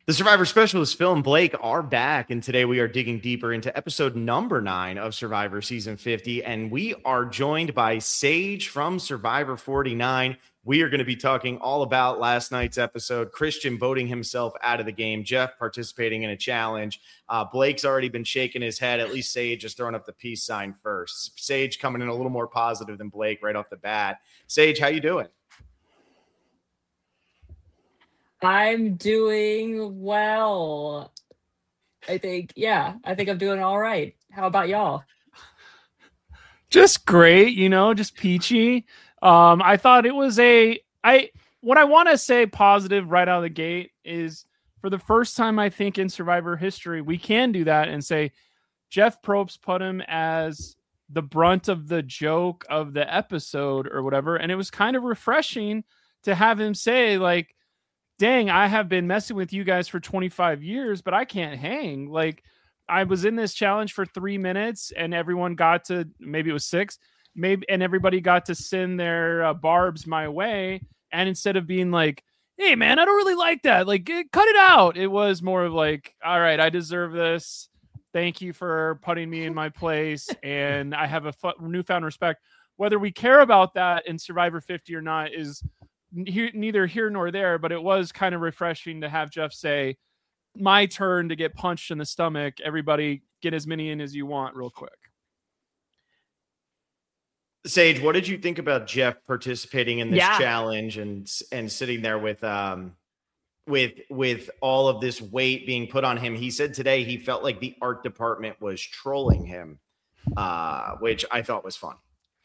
The Survivor Specialist Phil and Blake are back, and today we are digging deeper into episode number 9 of Survivor Season 50, and we are joined by Sage from Survivor 49. We are going to be talking all about last night's episode, Christian voting himself out of the game, Jeff participating in a challenge. Blake's already been shaking his head. At least Sage is throwing up the peace sign first. Sage coming in a little more positive than Blake right off the bat. Sage, how you doing? I'm doing well. I think I'm doing all right. How about y'all? Just great, just peachy. I thought it was what I want to say positive right out of the gate is for the first time, I think in Survivor history, we can do that and say Jeff Probst put him as the brunt of the joke of the episode or whatever. And it was kind of refreshing to have him say like, dang, I have been messing with you guys for 25 years, but I can't hang. Like, I was in this challenge for 3 minutes and everyone got to, maybe it was 6, and everybody got to send their barbs my way. And instead of being like, hey, man, I don't really like that, like, cut it out, it was more of like, all right, I deserve this. Thank you for putting me in my place. And I have a newfound respect. Whether we care about that in Survivor 50 or not is neither here nor there, but it was kind of refreshing to have Jeff say, my turn to get punched in the stomach. Everybody get as many in as you want real quick. Sage, what did you think about Jeff participating in this challenge and sitting there with all of this weight being put on him? He said today he felt like the art department was trolling him, which I thought was fun.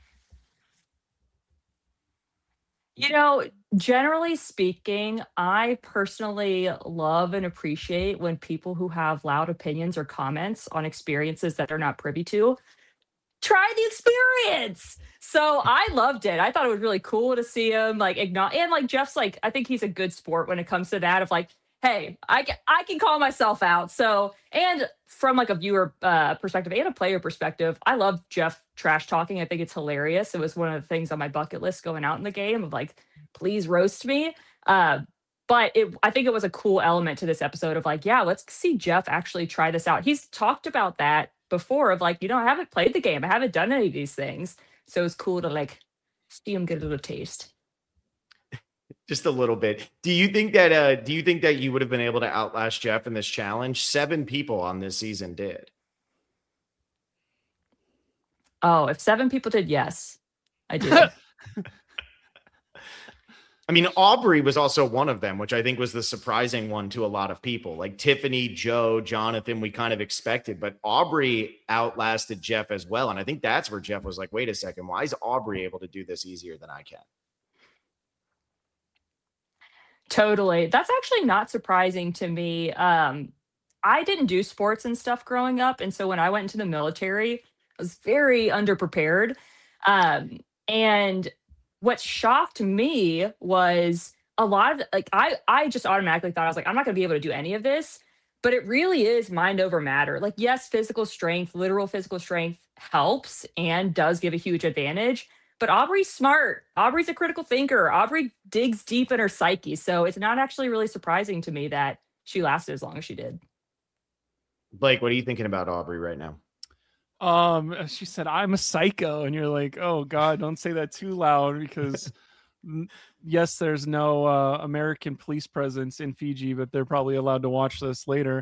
Generally speaking, I personally love and appreciate when people who have loud opinions or comments on experiences that they're not privy to try the experience. So I loved it. I thought it was really cool to see him like acknowledge, and like Jeff's like, I think he's a good sport when it comes to that of like, hey, I can call myself out. So, and from like a viewer perspective and a player perspective, I love Jeff trash talking. I think it's hilarious. It was one of the things on my bucket list going out in the game of like, please roast me. But I think it was a cool element to this episode of like, yeah, let's see Jeff actually try this out. He's talked about that before of like, I haven't played the game. I haven't done any of these things. So it's cool to like see him get a little taste. Just a little bit. Do you think that you would have been able to outlast Jeff in this challenge? 7 people on this season did. Oh, if 7 people did, yes, I do. I mean, Aubrey was also one of them, which I think was the surprising one to a lot of people. Like Tiffany, Joe, Jonathan, we kind of expected, but Aubrey outlasted Jeff as well. And I think that's where Jeff was like, wait a second, why is Aubrey able to do this easier than I can? Totally. That's actually not surprising to me. I didn't do sports and stuff growing up. And so when I went into the military, I was very underprepared. And what shocked me was a lot of like, I just automatically thought, I was like, I'm not going to be able to do any of this. But it really is mind over matter. Like, yes, physical strength, literal physical strength helps and does give a huge advantage. But Aubrey's smart. Aubrey's a critical thinker. Aubrey digs deep in her psyche. So it's not actually really surprising to me that she lasted as long as she did. Blake, what are you thinking about Aubrey right now? She said, I'm a psycho. And you're like, oh God, don't say that too loud because yes, there's no American police presence in Fiji, but they're probably allowed to watch this later.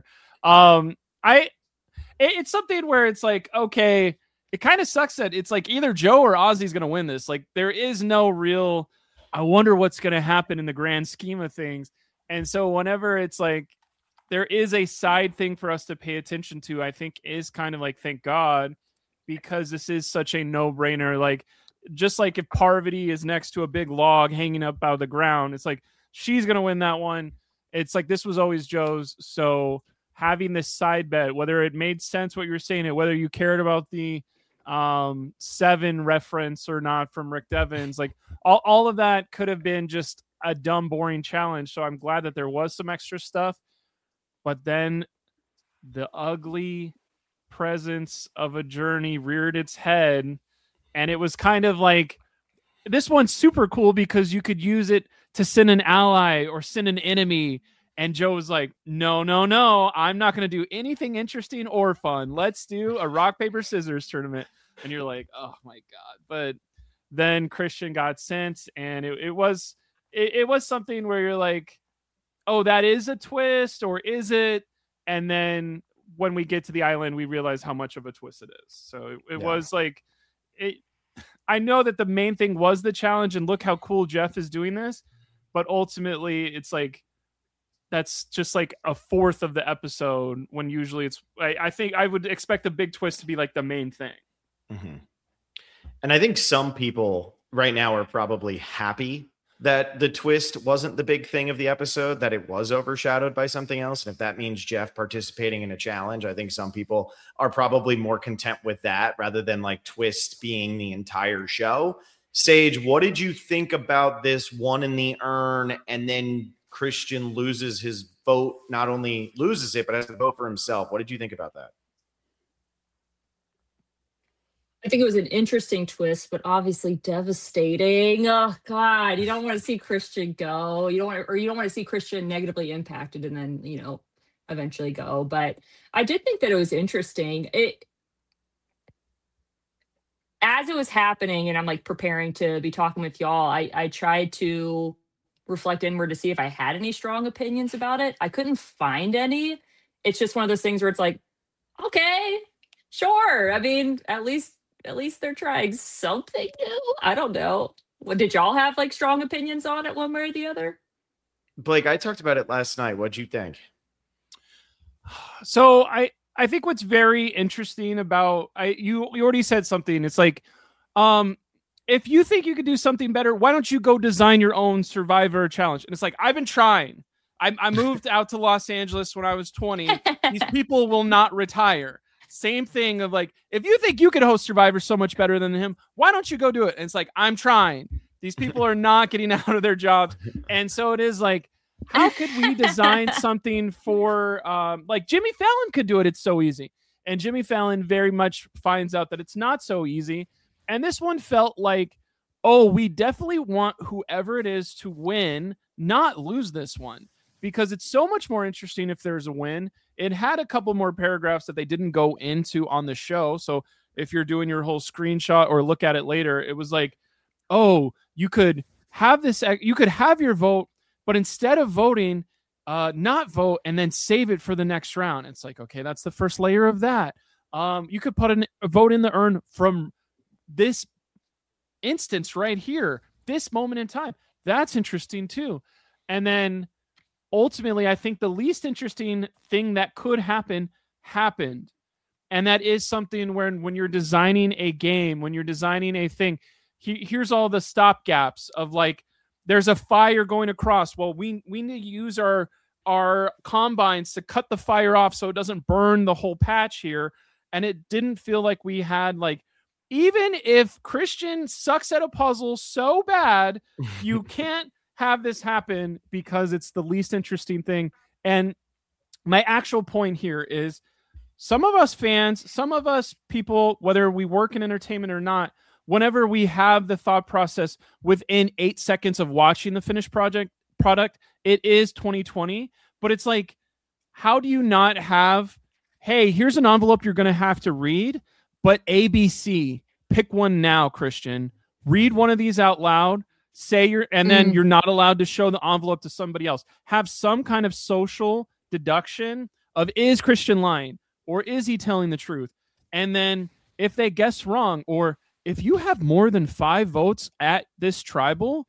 It's something where it's like, okay, it kind of sucks that it's like either Joe or Ozzy's going to win this. Like there is no real, I wonder what's going to happen in the grand scheme of things. And so whenever it's like, there is a side thing for us to pay attention to, I think is kind of like, thank God, because this is such a no-brainer. Like, just like if Parvati is next to a big log hanging up out of the ground, it's like, she's going to win that one. It's like, this was always Joe's. So having this side bet, whether it made sense what you were saying, whether you cared about the 7 reference or not from Rick Devens, like all of that could have been just a dumb, boring challenge. So I'm glad that there was some extra stuff. But then the ugly presence of a journey reared its head. And it was kind of like, this one's super cool because you could use it to send an ally or send an enemy. And Joe was like, no, I'm not going to do anything interesting or fun. Let's do a rock, paper, scissors tournament. And you're like, oh my God. But then Christian got sent, and it was something where you're like, oh, that is a twist, or is it? And then when we get to the island, we realize how much of a twist it is. So it was like, I know that the main thing was the challenge, and look how cool Jeff is doing this. But ultimately, it's like, that's just like a fourth of the episode, when usually it's, I think I would expect the big twist to be like the main thing. Mm-hmm. And I think some people right now are probably happy that the twist wasn't the big thing of the episode, that it was overshadowed by something else. And if that means Jeff participating in a challenge, I think some people are probably more content with that rather than like twist being the entire show. Sage, what did you think about this one in the urn, and then Christian loses his vote, not only loses it, but has to vote for himself? What did you think about that? I think it was an interesting twist, but obviously devastating. Oh God, you don't want to see Christian go. You don't want to see Christian negatively impacted and then, eventually go. But I did think that it was interesting. As it was happening and I'm like preparing to be talking with y'all, I tried to reflect inward to see if I had any strong opinions about it. I couldn't find any. It's just one of those things where it's like, okay, sure. I mean, at least they're trying something new. I don't know. Did y'all have like strong opinions on it one way or the other? Blake, I talked about it last night. What'd you think? So I think what's very interesting about, you already said something. It's like, if you think you could do something better, why don't you go design your own Survivor challenge? And it's like, I've been trying. I moved out to Los Angeles when I was 20. These people will not retire. Same thing of like, if you think you could host Survivor so much better than him, why don't you go do it? And it's like, I'm trying. These people are not getting out of their jobs. And so it is like, how could we design something for, like Jimmy Fallon could do it. It's so easy. And Jimmy Fallon very much finds out that it's not so easy. And this one felt like, oh, we definitely want whoever it is to win, not lose this one, because it's so much more interesting if there's a win. It had a couple more paragraphs that they didn't go into on the show. So if you're doing your whole screenshot or look at it later, it was like, oh, you could have this, you could have your vote, but instead of voting, not vote and then save it for the next round. It's like, okay, that's the first layer of that. You could put a vote in the urn from this instance right here, this moment in time. That's interesting too. And then ultimately, I think the least interesting thing that could happen happened. And that is something where when you're designing a game, when you're designing a thing, here's all the stop gaps of like, there's a fire going across. Well, we need to use our combines to cut the fire off so it doesn't burn the whole patch here. And it didn't feel like we had like, even if Christian sucks at a puzzle so bad, you can't have this happen because it's the least interesting thing. And my actual point here is some of us fans, some of us people, whether we work in entertainment or not, whenever we have the thought process within 8 seconds of watching the finished product, it is 2020. But it's like, how do you not have, hey, here's an envelope you're going to have to read, but ABC, pick one now, Christian. Read one of these out loud. Then you're not allowed to show the envelope to somebody else. Have some kind of social deduction of, is Christian lying or is he telling the truth? And then if they guess wrong, or if you have more than 5 votes at this tribal,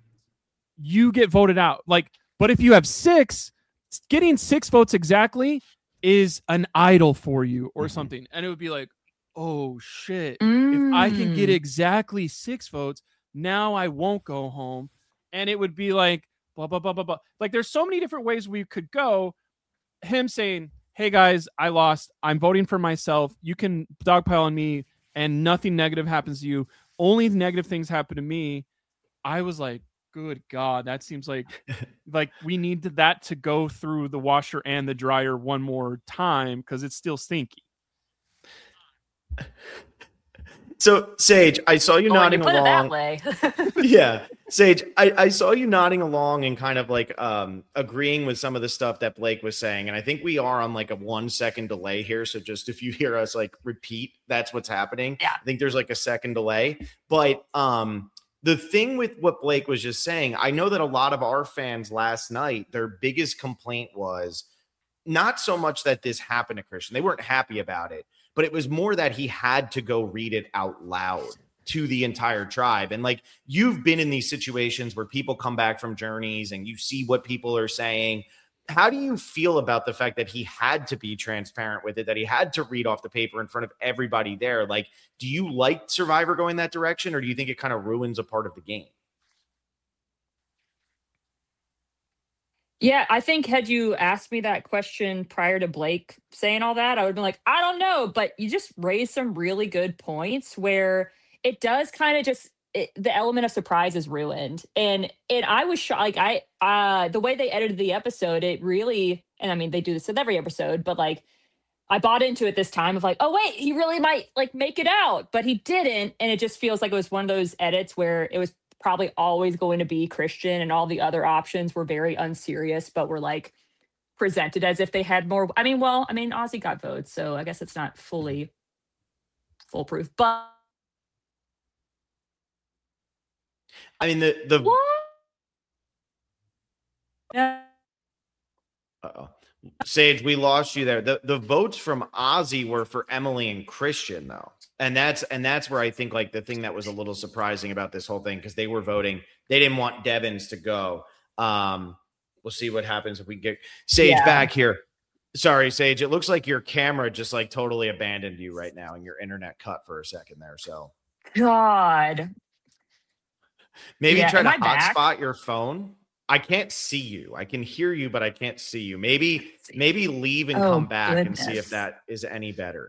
you get voted out. Like, but if you have 6, getting 6 votes exactly is an idol for you or something. And it would be like, oh shit, if I can get exactly 6 votes, now I won't go home. And it would be like, blah, blah, blah, blah, blah. Like, there's so many different ways we could go. Him saying, hey guys, I lost. I'm voting for myself. You can dogpile on me and nothing negative happens to you. Only negative things happen to me. I was like, good God, that seems like we need that to go through the washer and the dryer one more time because it's still stinky. So, Sage, I saw you nodding put along. It that way. Yeah, Sage, I saw you nodding along and kind of like agreeing with some of the stuff that Blake was saying. And I think we are on like a 1 second delay here. So just if you hear us like repeat, that's what's happening. Yeah. I think there's like a second delay. But the thing with what Blake was just saying, I know that a lot of our fans last night, their biggest complaint was not so much that this happened to Christian. They weren't happy about it, but it was more that he had to go read it out loud to the entire tribe. And like, you've been in these situations where people come back from journeys and you see what people are saying. How do you feel about the fact that he had to be transparent with it, that he had to read off the paper in front of everybody there? Like, do you like Survivor going that direction, or do you think it kind of ruins a part of the game? Yeah, I think had you asked me that question prior to Blake saying all that, I would have been like, I don't know. But you just raised some really good points where it does kind of just the element of surprise is ruined. And I was shocked. Like the way they edited the episode, it really, and I mean they do this with every episode, but like I bought into it this time of like, oh wait, he really might like make it out, but he didn't. And it just feels like it was one of those edits where it was probably always going to be Christian and all the other options were very unserious, but were like presented as if they had more. I mean, Ozzy got votes, so I guess it's not fully foolproof, but I mean, the what? Yeah. Uh-oh. Sage, we lost you there. The votes from Ozzy were for Emily and Christian, though. And that's where I think like the thing that was a little surprising about this whole thing, because they were voting. They didn't want Devins to go. We'll see what happens if we get Sage back here. Sorry, Sage. It looks like your camera just like totally abandoned you right now and your internet cut for a second there. So God. Maybe try to hotspot your phone. I can't see you. I can hear you, but I can't see you. Maybe leave and come back and see if that is any better.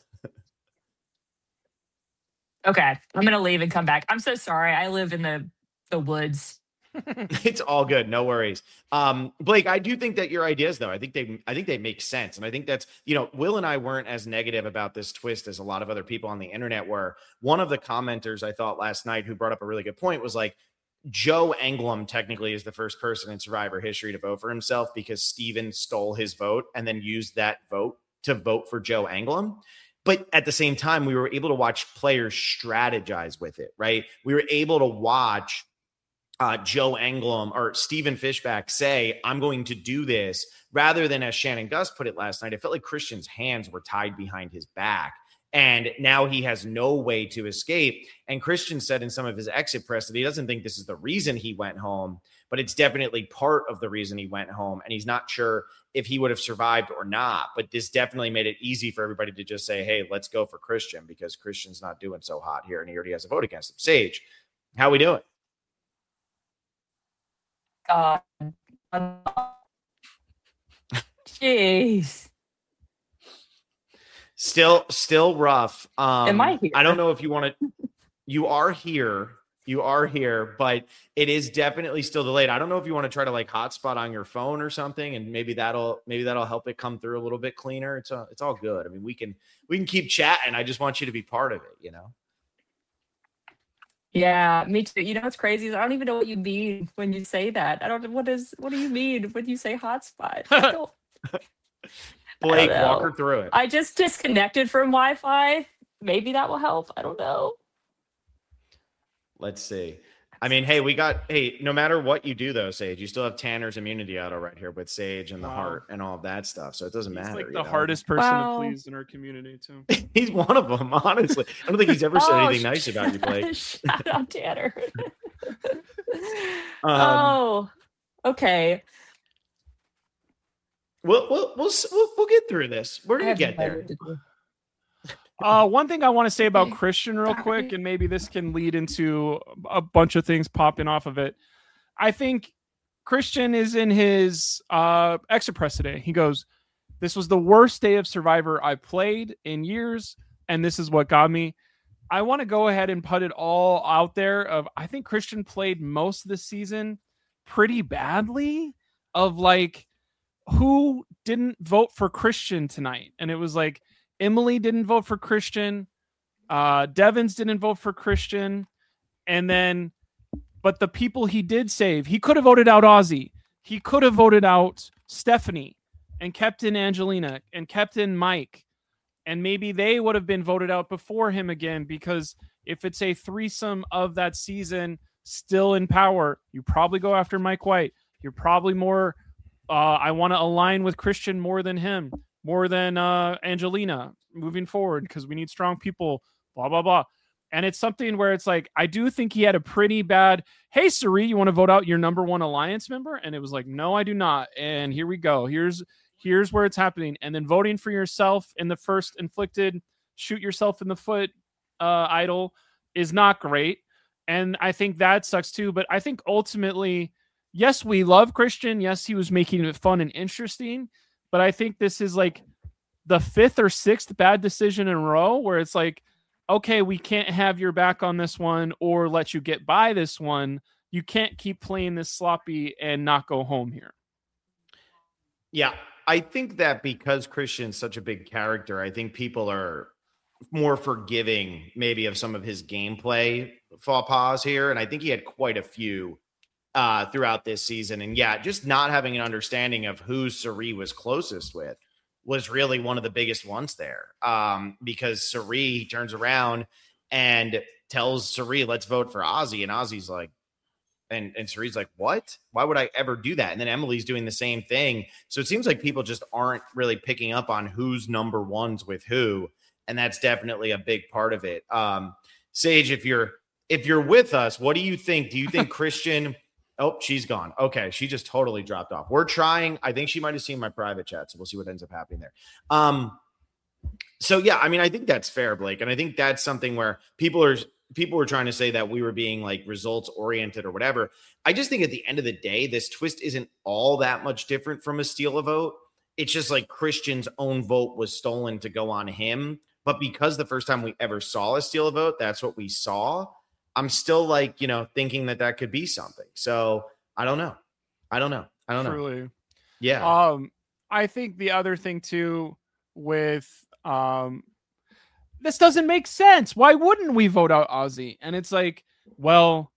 Okay, I'm gonna leave and come back. I'm so sorry. I live in the woods. It's all good. No worries. Blake, I do think that your ideas, though, I think they make sense. And I think that's, Will and I weren't as negative about this twist as a lot of other people on the internet were. One of the commenters I thought last night who brought up a really good point was like, Joe Englund technically is the first person in Survivor history to vote for himself because Steven stole his vote and then used that vote to vote for Joe Englund. But at the same time, we were able to watch players strategize with it, right? We were able to watch Joe Englund or Steven Fishback say, I'm going to do this, rather than, as Shannon Gus put it last night, it felt like Christian's hands were tied behind his back. And now he has no way to escape. And Christian said in some of his exit press that he doesn't think this is the reason he went home, but it's definitely part of the reason he went home. And he's not sure if he would have survived or not. But this definitely made it easy for everybody to just say, hey, let's go for Christian because Christian's not doing so hot here. And he already has a vote against him. Sage, how we doing? God. Jeez. Still rough. Am I here? I don't know if you want to. You are here, but it is definitely still delayed. I don't know if you want to try to like hotspot on your phone or something, and maybe that'll help it come through a little bit cleaner. It's all good. I mean, we can keep chatting. I just want you to be part of it. Yeah, me too. What's crazy is I don't even know what you mean when you say that. I don't know what do you mean when you say hotspot? I don't. Blake, walk her through it. I just disconnected from Wi-Fi. Maybe that will help. I don't know. Let's see. I mean, hey, no matter what you do though, Sage, you still have Tanner's immunity auto right here with Sage and the heart and all of that stuff. So it doesn't matter. He's like the hardest person to please in our community too. He's one of them, honestly. I don't think he's ever said anything nice about you, Blake. Shout out Tanner. Okay. We'll get through this. We're gonna get there. One thing I want to say about Christian real quick, and maybe this can lead into a bunch of things popping off of it. I think Christian is in his exit press today. He goes, "This was the worst day of Survivor I've played in years, and this is what got me." I want to go ahead and put it all out there. I think Christian played most of the season pretty badly. Of like, who didn't vote for Christian tonight? And it was like, Emily didn't vote for Christian. Devins didn't vote for Christian. And then, but the people he did save, he could have voted out Ozzy. He could have voted out Stephanie and kept in Angelina and kept in Mike. And maybe they would have been voted out before him again, because if it's a threesome of that season still in power, you probably go after Mike White. You're probably more, I want to align with Christian more than him, more than Angelina moving forward, because we need strong people, blah, blah, blah. And it's something where it's like, I do think he had a pretty bad, hey, Cirie, you want to vote out your number one alliance member? And it was like, no, I do not. And here we go. Here's where it's happening. And then voting for yourself in the first inflicted, shoot yourself in the foot idol is not great. And I think that sucks too. But I think ultimately, yes, we love Christian. Yes, he was making it fun and interesting. But I think this is like the 5th or 6th bad decision in a row where it's like, okay, we can't have your back on this one or let you get by this one. You can't keep playing this sloppy and not go home here. Yeah, I think that because Christian's such a big character, I think people are more forgiving maybe of some of his gameplay faux pas here. And I think he had quite a few throughout this season. And yeah, just not having an understanding of who Cirie was closest with was really one of the biggest ones there, because Cirie turns around and tells Cirie, let's vote for Ozzy. And Ozzy's like, and Cirie's like, what? Why would I ever do that? And then Emily's doing the same thing. So it seems like people just aren't really picking up on who's number ones with who. And that's definitely a big part of it. Sage, if you're with us, what do you think? Do you think Christian... Oh, she's gone. Okay, she just totally dropped off. We're trying. I think she might have seen my private chat, so we'll see what ends up happening there. So yeah, I mean, I think that's fair, Blake, and I think that's something where people were trying to say that we were being like results oriented or whatever. I just think at the end of the day, this twist isn't all that much different from a steal a vote. It's just like Christian's own vote was stolen to go on him, but because the first time we ever saw a steal a vote, that's what we saw. I'm still like, thinking that could be something. So I don't know. Truly. Yeah. I think the other thing too with, this doesn't make sense. Why wouldn't we vote out Ozzy? And it's like, well,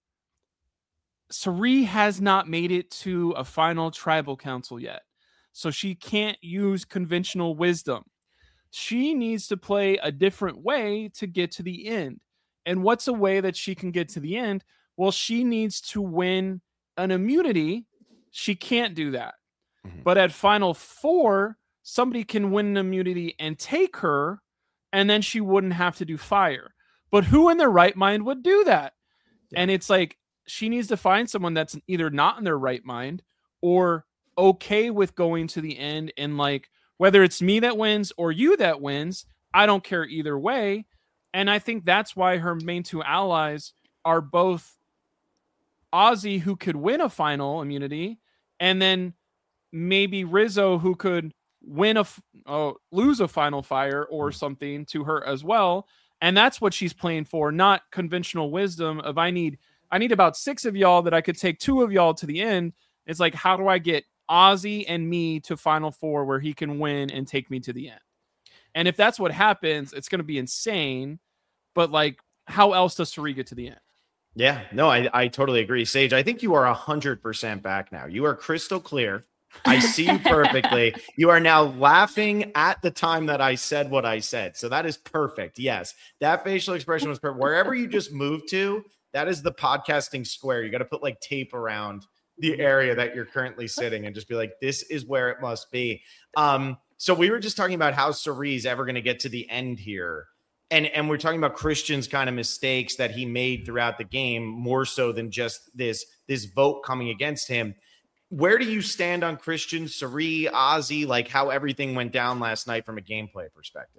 Cirie has not made it to a final tribal council yet. So she can't use conventional wisdom. She needs to play a different way to get to the end. And what's a way that she can get to the end? Well, she needs to win an immunity. She can't do that. Mm-hmm. But at Final Four, somebody can win an immunity and take her, and then she wouldn't have to do fire. But who in their right mind would do that? Yeah. And it's like, she needs to find someone that's either not in their right mind or okay with going to the end. And like, whether it's me that wins or you that wins, I don't care either way. And I think that's why her main two allies are both Ozzy, who could win a final immunity, and then maybe Rizzo, who could win lose a final fire or something to her as well. And that's what she's playing for, not conventional wisdom of I need about 6 of y'all that I could take 2 of y'all to the end. It's like, how do I get Ozzy and me to Final Four where he can win and take me to the end? And if that's what happens, it's going to be insane. But like, how else does Cirie get to the end? Yeah, no, I totally agree. Sage, I think you are 100% back now. You are crystal clear. I see you perfectly. You are now laughing at the time that I said what I said. So that is perfect. Yes, that facial expression was perfect. Wherever you just moved to, that is the podcasting square. You got to put like tape around the area that you're currently sitting and just be like, this is where it must be. So we were just talking about how Cirie's ever going to get to the end here. And we're talking about Christian's kind of mistakes that he made throughout the game, more so than just this vote coming against him. Where do you stand on Christian, Cirie, Ozzy, like how everything went down last night from a gameplay perspective?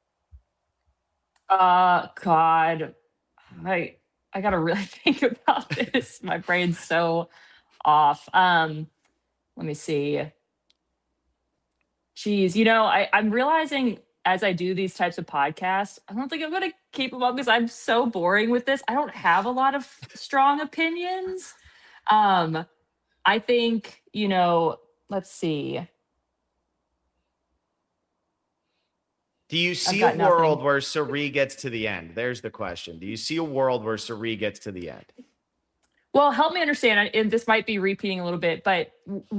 God, I got to really think about this. My brain's so off. Let me see. Jeez, I'm realizing as I do these types of podcasts, I don't think I'm going to keep them up because I'm so boring with this. I don't have a lot of strong opinions. I think, let's see. Do you see got a nothing. world where Cirie gets to the end? There's the question. Do you see a world where Cirie gets to the end? Well, help me understand, and this might be repeating a little bit, but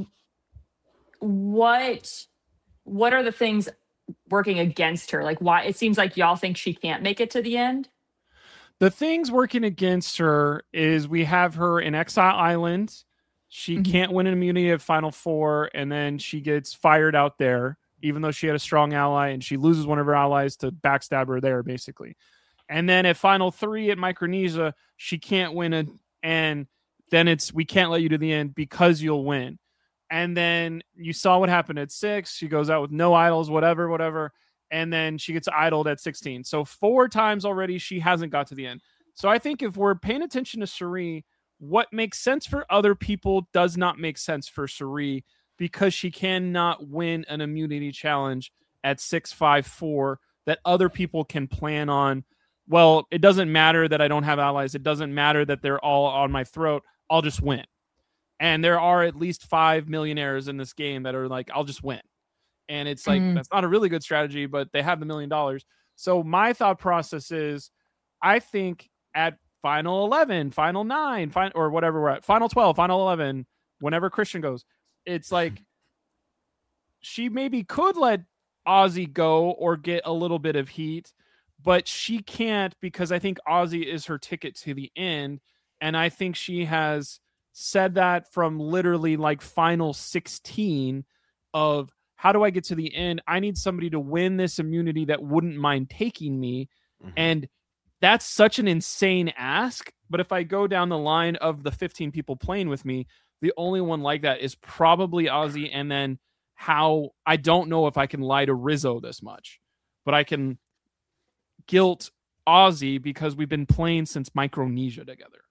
what are the things working against her? Like, why it seems like y'all think she can't make it to the end? The things working against her is we have her in Exile Island. She can't win an immunity at Final Four, and then she gets fired out there, even though she had a strong ally, and she loses one of her allies to backstab her there, basically. And then at Final 3 at Micronesia, she can't win it, and then it's we can't let you to the end because you'll win. And then you saw what happened at 6. She goes out with no idols, whatever. And then she gets idled at 16. So 4 times already she hasn't got to the end. So I think if we're paying attention to Cirie, what makes sense for other people does not make sense for Cirie because she cannot win an immunity challenge at 6-5-4 that other people can plan on. Well, it doesn't matter that I don't have allies. It doesn't matter that they're all on my throat. I'll just win. And there are at least 5 millionaires in this game that are like, I'll just win. And it's like, that's not a really good strategy, but they have the $1 million. So my thought process is, I think at Final 11, Final 9, or whatever we're at, Final 12, Final 11, whenever Christian goes, it's like she maybe could let Ozzy go or get a little bit of heat, but she can't because I think Ozzy is her ticket to the end. And I think she has said that from literally like Final 16 of, how do I get to the end? I need somebody to win this immunity that wouldn't mind taking me. And that's such an insane ask. But if I go down the line of the 15 people playing with me, the only one like that is probably Ozzy. And then how I don't know if I can lie to Rizzo this much, but I can guilt Ozzy because we've been playing since Micronesia together.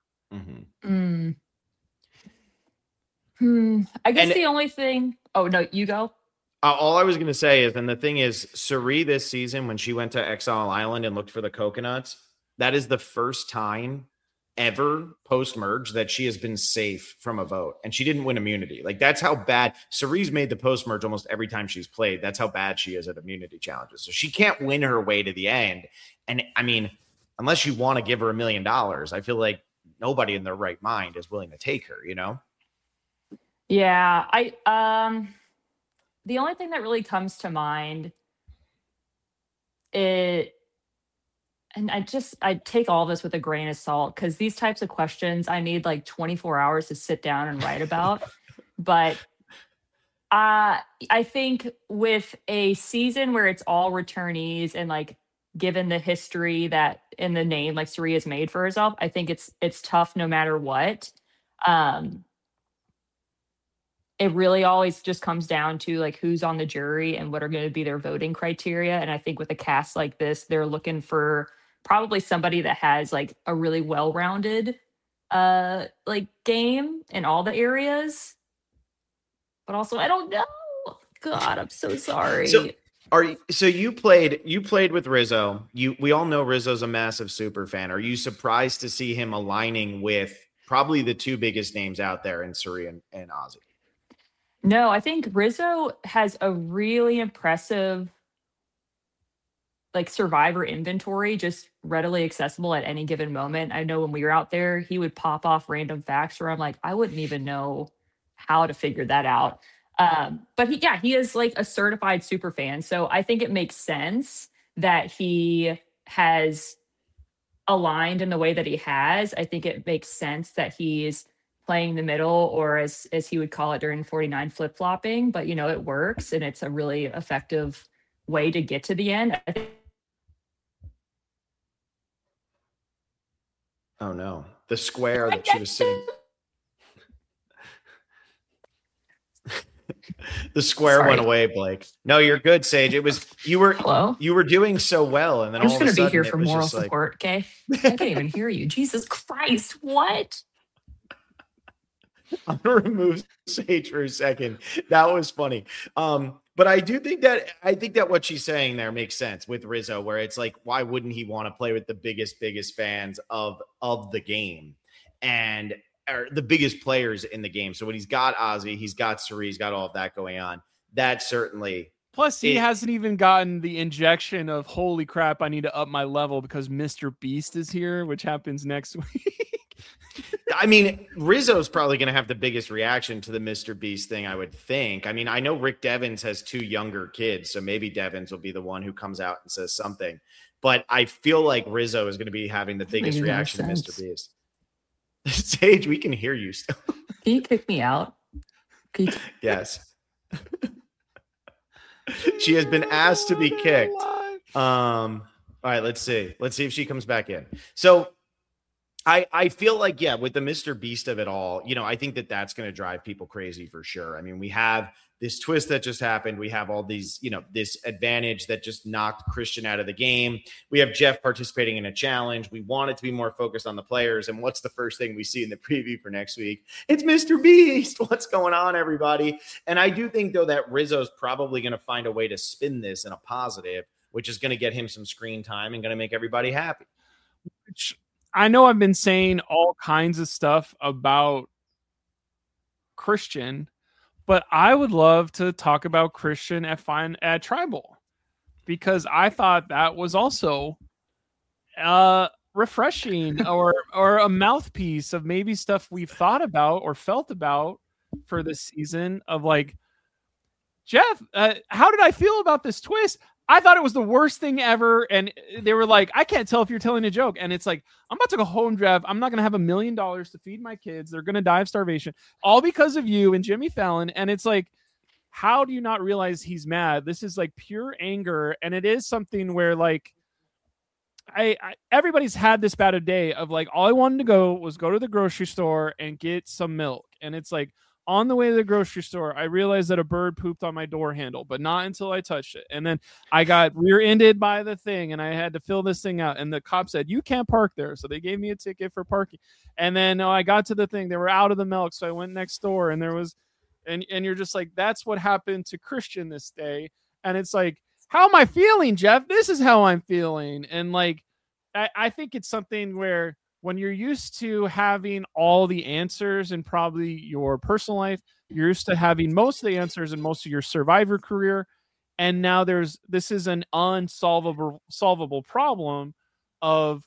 I guess the only thing. Oh, no, you go. All I was going to say is, and the thing is, Cirie this season, when she went to Exile Island and looked for the coconuts, that is the first time ever post-merge that she has been safe from a vote. And she didn't win immunity. Like, that's how bad. Cirie's made the post-merge almost every time she's played. That's how bad she is at immunity challenges. So she can't win her way to the end. And, I mean, unless you want to give her $1 million, I feel like nobody in their right mind is willing to take her, you know? Yeah, the only thing that really comes to mind and I take all this with a grain of salt because these types of questions I need like 24 hours to sit down and write about. But I think with a season where it's all returnees and like given the history that in the name like Cirie has made for herself, I think it's tough no matter what. It really always just comes down to like who's on the jury and what are going to be their voting criteria. And I think with a cast like this, they're looking for probably somebody that has like a really well-rounded like game in all the areas. But also, I don't know. God, I'm so sorry. So you played with Rizzo. We all know Rizzo's a massive super fan. Are you surprised to see him aligning with probably the 2 biggest names out there in Cirie and Ozzy? No, I think Rizzo has a really impressive like survivor inventory, just readily accessible at any given moment. I know when we were out there, he would pop off random facts where I'm like, I wouldn't even know how to figure that out. But he is like a certified super fan. So I think it makes sense that he has aligned in the way that he has. I think it makes sense that he's playing the middle, or as he would call it during 49, flip-flopping, but it works and it's a really effective way to get to the end. Oh no, the square that she was sitting. The square went away, Blake. No, you're good, Sage. It was you were doing so well, and then I'm just going to be here for moral support. Okay, I can't even hear you. Jesus Christ, what? I'm gonna remove Sage for a second. That was funny. But I do think that what she's saying there makes sense with Rizzo, where it's like, why wouldn't he want to play with the biggest fans of the game and or the biggest players in the game? So when he's got Ozzy, he's got Cirie, he's got all of that going on. That certainly Plus, he hasn't even gotten the injection of holy crap, I need to up my level because Mr. Beast is here, which happens next week. I mean, Rizzo's probably going to have the biggest reaction to the Mr. Beast thing, I would think. I mean, I know Rick Devens has 2 younger kids, so maybe Devens will be the one who comes out and says something. But I feel like Rizzo is going to be having the biggest reaction to Mr. Beast. Sage, we can hear you still. Can you kick me out? Yes. She has been asked to be kicked. All right, let's see. Let's see if she comes back in. So I feel like, yeah, with the Mr. Beast of it all, you know, I think that that's going to drive people crazy for sure. I mean, we have this twist that just happened. We have all these, you know, this advantage that just knocked Christian out of the game. We have Jeff participating in a challenge. We want it to be more focused on the players. And what's the first thing we see in the preview for next week? It's Mr. Beast. What's going on, everybody? And I do think, though, that Rizzo's probably going to find a way to spin this in a positive, which is going to get him some screen time and going to make everybody happy. I know I've been saying all kinds of stuff about Christian, but I would love to talk about Christian at Tribal, because I thought that was also refreshing or a mouthpiece of maybe stuff we've thought about or felt about for this season of like, Jeff, how did I feel about this twist? I thought it was the worst thing ever. And they were like, I can't tell if you're telling a joke. And it's like, I'm about to go home, Jeff. I'm not going to have $1 million to feed my kids. They're going to die of starvation, all because of you and Jimmy Fallon. And it's like, how do you not realize he's mad? This is like pure anger. And it is something where like, everybody's had this bad a day of like, all I wanted to go was go to the grocery store and get some milk. And it's like, on the way to the grocery store, I realized that a bird pooped on my door handle, but not until I touched it. And then I got rear-ended by the thing, and I had to fill this thing out. And the cop said, you can't park there. So they gave me a ticket for parking. And then I got to the thing. They were out of the milk, so I went next door, and there was – and you're just like, that's what happened to Christian this day. And it's like, how am I feeling, Jeff? This is how I'm feeling. And, like, I think it's something where – when you're used to having all the answers in probably your personal life, you're used to having most of the answers in most of your Survivor career. And now this is an solvable problem of,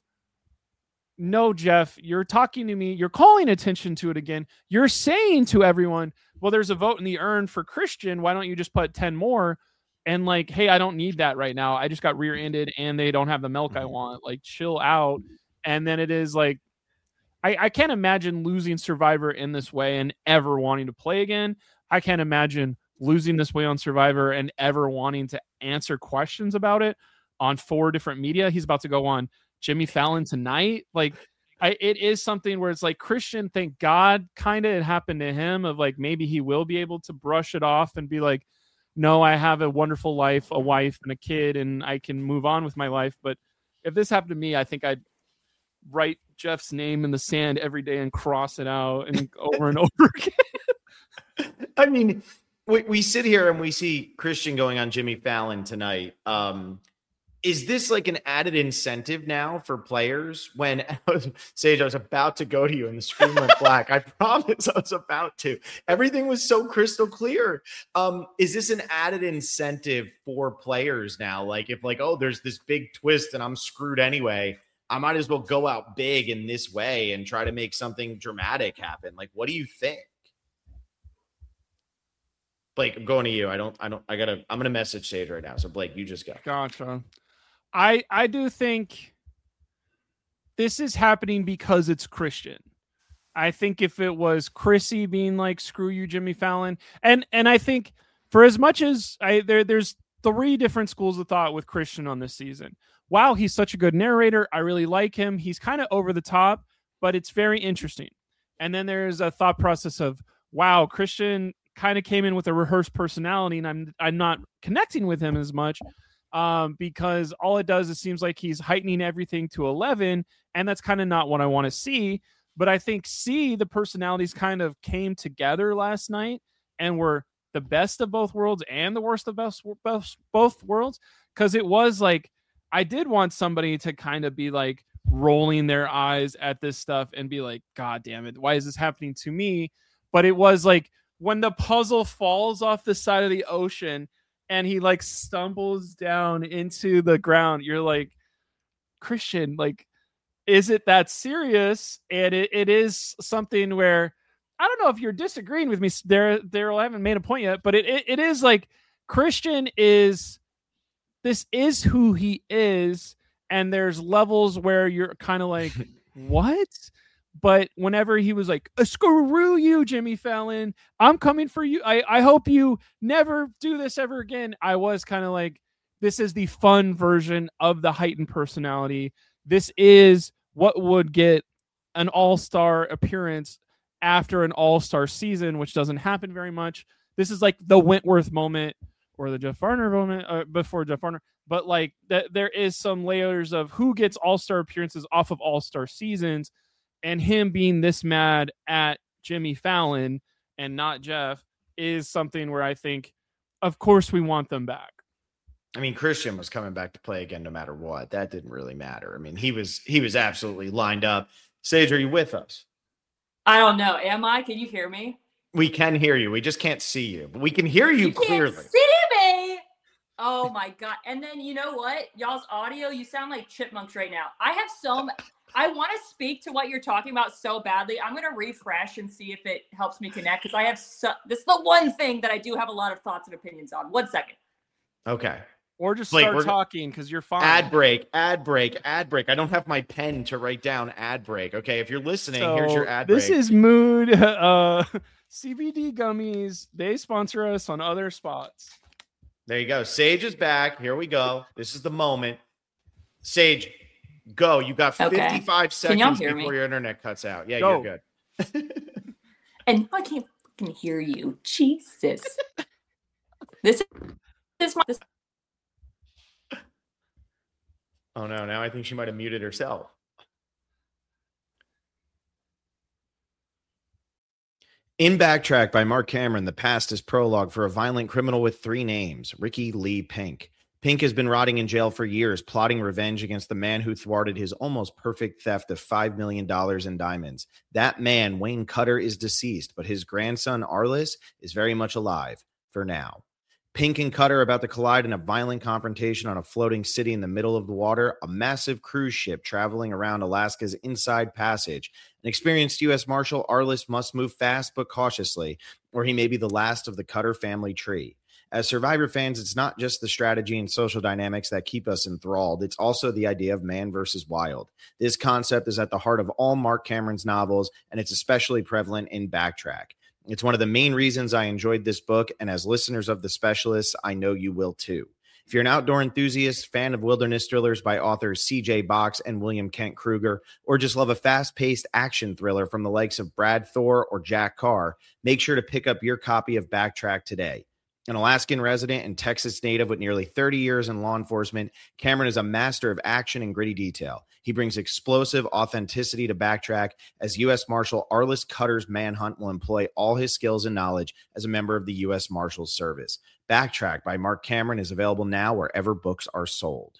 no, Jeff, you're talking to me. You're calling attention to it again. You're saying to everyone, well, there's a vote in the urn for Christian. Why don't you just put 10 more? And like, hey, I don't need that right now. I just got rear-ended and they don't have the milk I want. Like, chill out. And then it is like, I can't imagine losing Survivor in this way and ever wanting to play again. I can't imagine losing this way on Survivor and ever wanting to answer questions about it on 4 different media. He's about to go on Jimmy Fallon tonight. Like, it is something where it's like, Christian, thank God, kind of it happened to him of like, maybe he will be able to brush it off and be like, no, I have a wonderful life, a wife and a kid, and I can move on with my life. But if this happened to me, I think I'd write Jeff's name in the sand every day and cross it out and over and over again. I mean, we sit here and we see Christian going on Jimmy Fallon tonight. Is this like an added incentive now for players? When Sage, I was about to go to you and the screen went black. I promise I was about to. Everything was so crystal clear. Is this an added incentive for players now? Like, if like, oh, there's this big twist and I'm screwed anyway, I might as well go out big in this way and try to make something dramatic happen. Like, what do you think? Blake, I'm going to you. I'm going to message Sage right now. So Blake, you just go. Gotcha. I do think this is happening because it's Christian. I think if it was Chrissy being like, screw you, Jimmy Fallon. And I think for as much as there's 3 different schools of thought with Christian on this season. Wow, he's such a good narrator. I really like him. He's kind of over the top, but it's very interesting. And then there's a thought process of, wow, Christian kind of came in with a rehearsed personality, and I'm not connecting with him as much because all it does is seems like he's heightening everything to 11, and that's kind of not what I want to see. But I think the personalities kind of came together last night and were the best of both worlds and the worst of both worlds, because it was like, I did want somebody to kind of be like rolling their eyes at this stuff and be like, God damn it, why is this happening to me? But it was like when the puzzle falls off the side of the ocean and he like stumbles down into the ground. You're like, Christian, like, is it that serious? And it is something where I don't know if you're disagreeing with me there. I haven't made a point yet, but it is like Christian is, this is who he is. And there's levels where you're kind of like, what? But whenever he was like, screw you, Jimmy Fallon, I'm coming for you. I hope you never do this ever again. I was kind of like, this is the fun version of the heightened personality. This is what would get an all-star appearance after an all-star season, which doesn't happen very much. This is like the Wentworth moment or the Jeff Varner moment before Jeff Varner. But like there is some layers of who gets all-star appearances off of all-star seasons, and him being this mad at Jimmy Fallon and not Jeff is something where I think, of course, we want them back. I mean, Christian was coming back to play again no matter what. That didn't really matter. I mean, he was absolutely lined up. Sage, are you with us? I don't know. Am I? Can you hear me? We can hear you. We just can't see you. But we can hear you clearly. Can't see me. Oh my God. And then you know what? Y'all's audio, you sound like chipmunks right now. I want to speak to what you're talking about so badly. I'm going to refresh and see if it helps me connect, because this is the one thing that I do have a lot of thoughts and opinions on. 1 second. Okay. Or just start talking because you're fine. Ad break. I don't have my pen to write down ad break. Okay, if you're listening, here's your ad break. This is Mood CBD gummies. They sponsor us on other spots. There you go. Sage is back. Here we go. This is the moment. Sage, go. You got 55 seconds before your internet cuts out. Yeah, go. You're good. And I can't fucking hear you. Jesus. This is my... Oh, no. Now I think she might have muted herself. In Backtrack by Mark Cameron, the past is prologue for a violent criminal with 3 names, Ricky Lee Pink. Pink has been rotting in jail for years, plotting revenge against the man who thwarted his almost perfect theft of $5 million in diamonds. That man, Wayne Cutter, is deceased, but his grandson, Arliss, is very much alive, for now. Pink and Cutter are about to collide in a violent confrontation on a floating city in the middle of the water, a massive cruise ship traveling around Alaska's Inside Passage. An experienced U.S. Marshal, Arliss must move fast but cautiously, or he may be the last of the Cutter family tree. As Survivor fans, it's not just the strategy and social dynamics that keep us enthralled. It's also the idea of man versus wild. This concept is at the heart of all Mark Cameron's novels, and it's especially prevalent in Backtrack. It's one of the main reasons I enjoyed this book, and as listeners of The Specialists, I know you will too. If you're an outdoor enthusiast, fan of wilderness thrillers by authors C.J. Box and William Kent Kruger, or just love a fast-paced action thriller from the likes of Brad Thor or Jack Carr, make sure to pick up your copy of Backtrack today. An Alaskan resident and Texas native with nearly 30 years in law enforcement, Cameron is a master of action and gritty detail. He brings explosive authenticity to Backtrack as U.S. Marshal Arliss Cutter's manhunt will employ all his skills and knowledge as a member of the U.S. Marshals Service. Backtrack by Mark Cameron is available now wherever books are sold.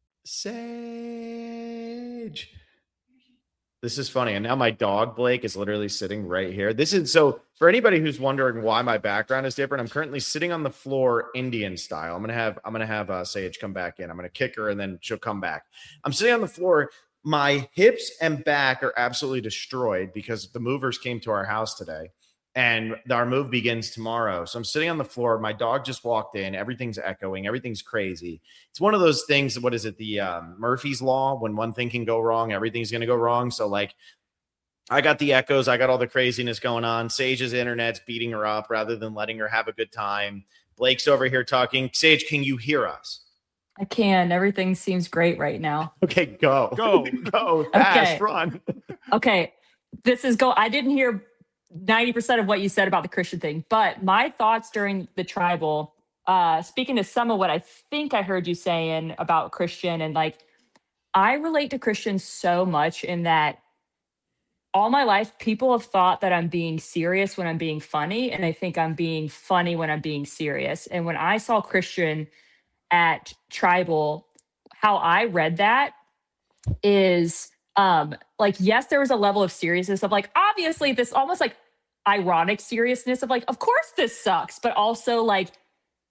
Sage. This is funny. And now my dog, Blake, is literally sitting right here. This is so for anybody who's wondering why my background is different. I'm currently sitting on the floor Indian style. I'm going to have Sage come back in. I'm going to kick her and then she'll come back. I'm sitting on the floor. My hips and back are absolutely destroyed because the movers came to our house today and our move begins tomorrow. So I'm sitting on the floor. My dog just walked in. Everything's echoing. Everything's crazy. It's one of those things. What is it? The Murphy's Law. When one thing can go wrong, everything's going to go wrong. So like I got the echoes. I got all the craziness going on. Sage's internet's beating her up rather than letting her have a good time. Blake's over here talking. Sage, can you hear us? I can. Everything seems great right now. Okay, go. Go fast, Okay. Run. Okay. I didn't hear 90% of what you said about the Christian thing, but my thoughts during the tribal, speaking to some of what I think I heard you saying about Christian, and like, I relate to Christian so much in that all my life, people have thought that I'm being serious when I'm being funny, and I think I'm being funny when I'm being serious. And when I saw Christian at tribal, how I read that is like, yes, there was a level of seriousness of like, obviously this almost like ironic seriousness of like, of course this sucks, but also like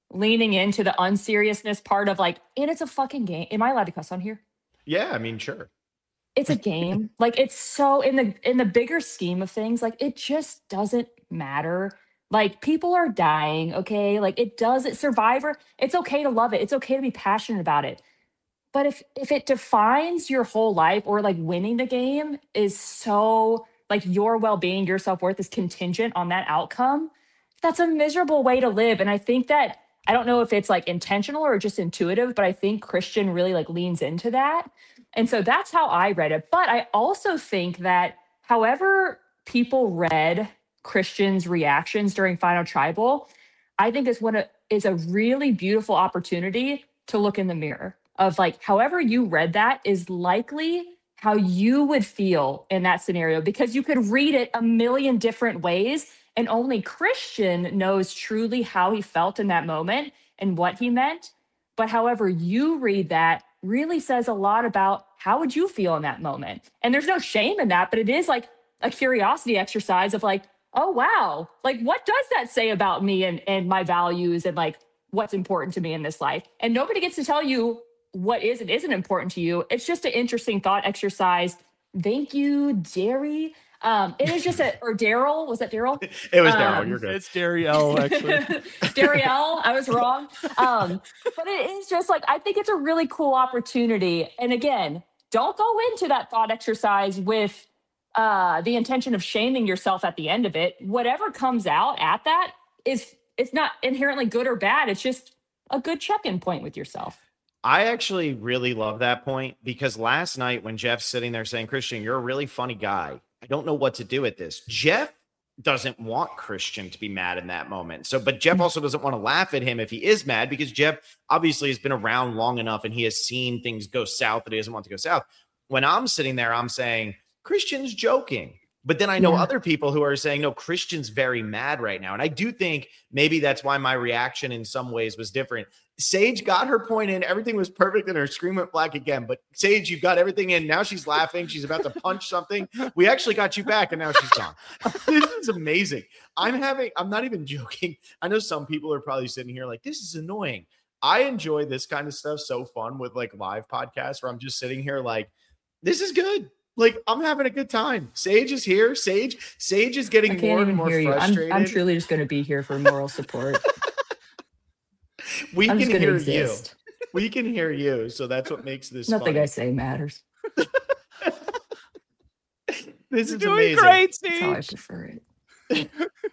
leaning into the unseriousness part of like, and it's a fucking game. Am I allowed to cuss on here? Yeah, I mean, sure. It's a game. Like it's so in the bigger scheme of things, like it just doesn't matter. Like people are dying, okay? Like it does Survivor, it's okay to love it. It's okay to be passionate about it. But if it defines your whole life or like winning the game is so like your well-being, your self-worth is contingent on that outcome, that's a miserable way to live. And I think that I don't know if it's like intentional or just intuitive, but I think Christian really like leans into that. And so that's how I read it. But I also think that however people read Christian's reactions during Final Tribal, I think is a really beautiful opportunity to look in the mirror of like however you read that is likely how you would feel in that scenario, because you could read it a million different ways and only Christian knows truly how he felt in that moment and what he meant. But however you read that really says a lot about how would you feel in that moment. And there's no shame in that, but it is like a curiosity exercise of like, oh wow, like what does that say about me and my values and like what's important to me in this life? And nobody gets to tell you what is and isn't important to you. It's just an interesting thought exercise. Thank you, Jerry. It is just or Daryl. Was that Daryl? It was Daryl. You're good. It's Darielle, actually. Darielle, I was wrong. But it is just like, I think it's a really cool opportunity. And again, don't go into that thought exercise with the intention of shaming yourself at the end of it. Whatever comes out at that it's not inherently good or bad. It's just a good check-in point with yourself. I actually really love that point because last night when Jeff's sitting there saying, Christian, you're a really funny guy, I don't know what to do with this. Jeff doesn't want Christian to be mad in that moment. So, but Jeff also doesn't want to laugh at him if he is mad because Jeff obviously has been around long enough and he has seen things go south that he doesn't want to go south. When I'm sitting there, I'm saying, Christian's joking. But then I know other people who are saying, no, Christian's very mad right now. And I do think maybe that's why my reaction in some ways was different. Sage got her point in. Everything was perfect and her screen went black again. But Sage, you got everything in. Now she's laughing. She's about to punch something. We actually got you back and now she's gone. This is amazing. I'm not even joking. I know some people are probably sitting here like, this is annoying. I enjoy this kind of stuff. So fun with like live podcasts where I'm just sitting here like, this is good. Like I'm having a good time. Sage is here. Sage is getting more and more frustrated. I'm truly just going to be here for moral support. We can hear you. We can hear you. So that's what makes this Nothing fun. I say matters. This is doing amazing. Great, That's how I prefer it.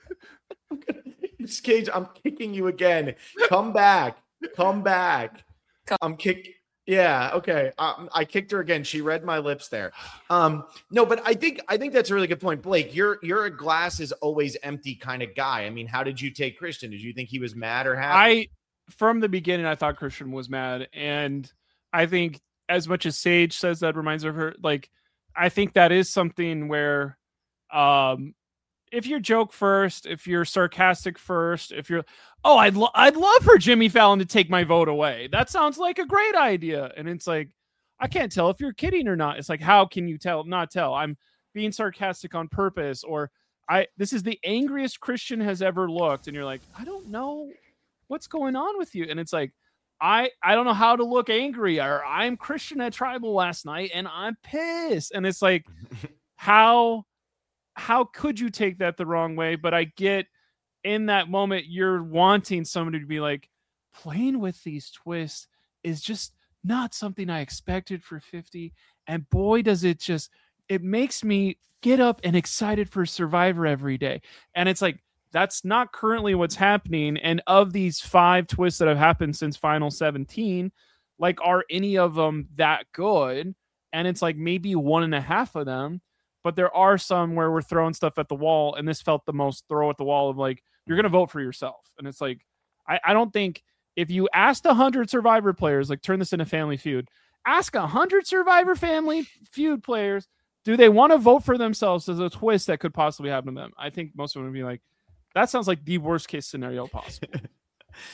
Sage, I'm kicking you again. Come back. I'm kicked. Yeah. Okay. I kicked her again. She read my lips there. No, but I think that's a really good point. Blake, you're a glass is always empty kind of guy. I mean, how did you take Christian? Did you think he was mad or happy? From the beginning, I thought Christian was mad. And I think as much as Sage says that reminds her of her, like, I think that is something where, if you're joke first, if you're sarcastic first, if you're, I'd love for Jimmy Fallon to take my vote away. That sounds like a great idea. And it's like, I can't tell if you're kidding or not. It's like, how can you not tell? I'm being sarcastic on purpose, or this is the angriest Christian has ever looked. And you're like, I don't know what's going on with you. And it's like, I don't know how to look angry, or I'm Christian at Tribal last night and I'm pissed. And it's like, how could you take that the wrong way? But I get in that moment, you're wanting somebody to be like, playing with these twists is just not something I expected for 50. And boy, does it makes me get up and excited for Survivor every day. And it's like, that's not currently what's happening. And of these 5 twists that have happened since Final 17, like, are any of them that good? And it's like maybe 1.5 of them. But there are some where we're throwing stuff at the wall, and this felt the most throw at the wall of like, you're going to vote for yourself. And it's like, I don't think if you asked 100 Survivor players, like turn this into Family Feud, ask 100 Survivor Family Feud players, do they want to vote for themselves as a twist that could possibly happen to them? I think most of them would be like, that sounds like the worst case scenario possible.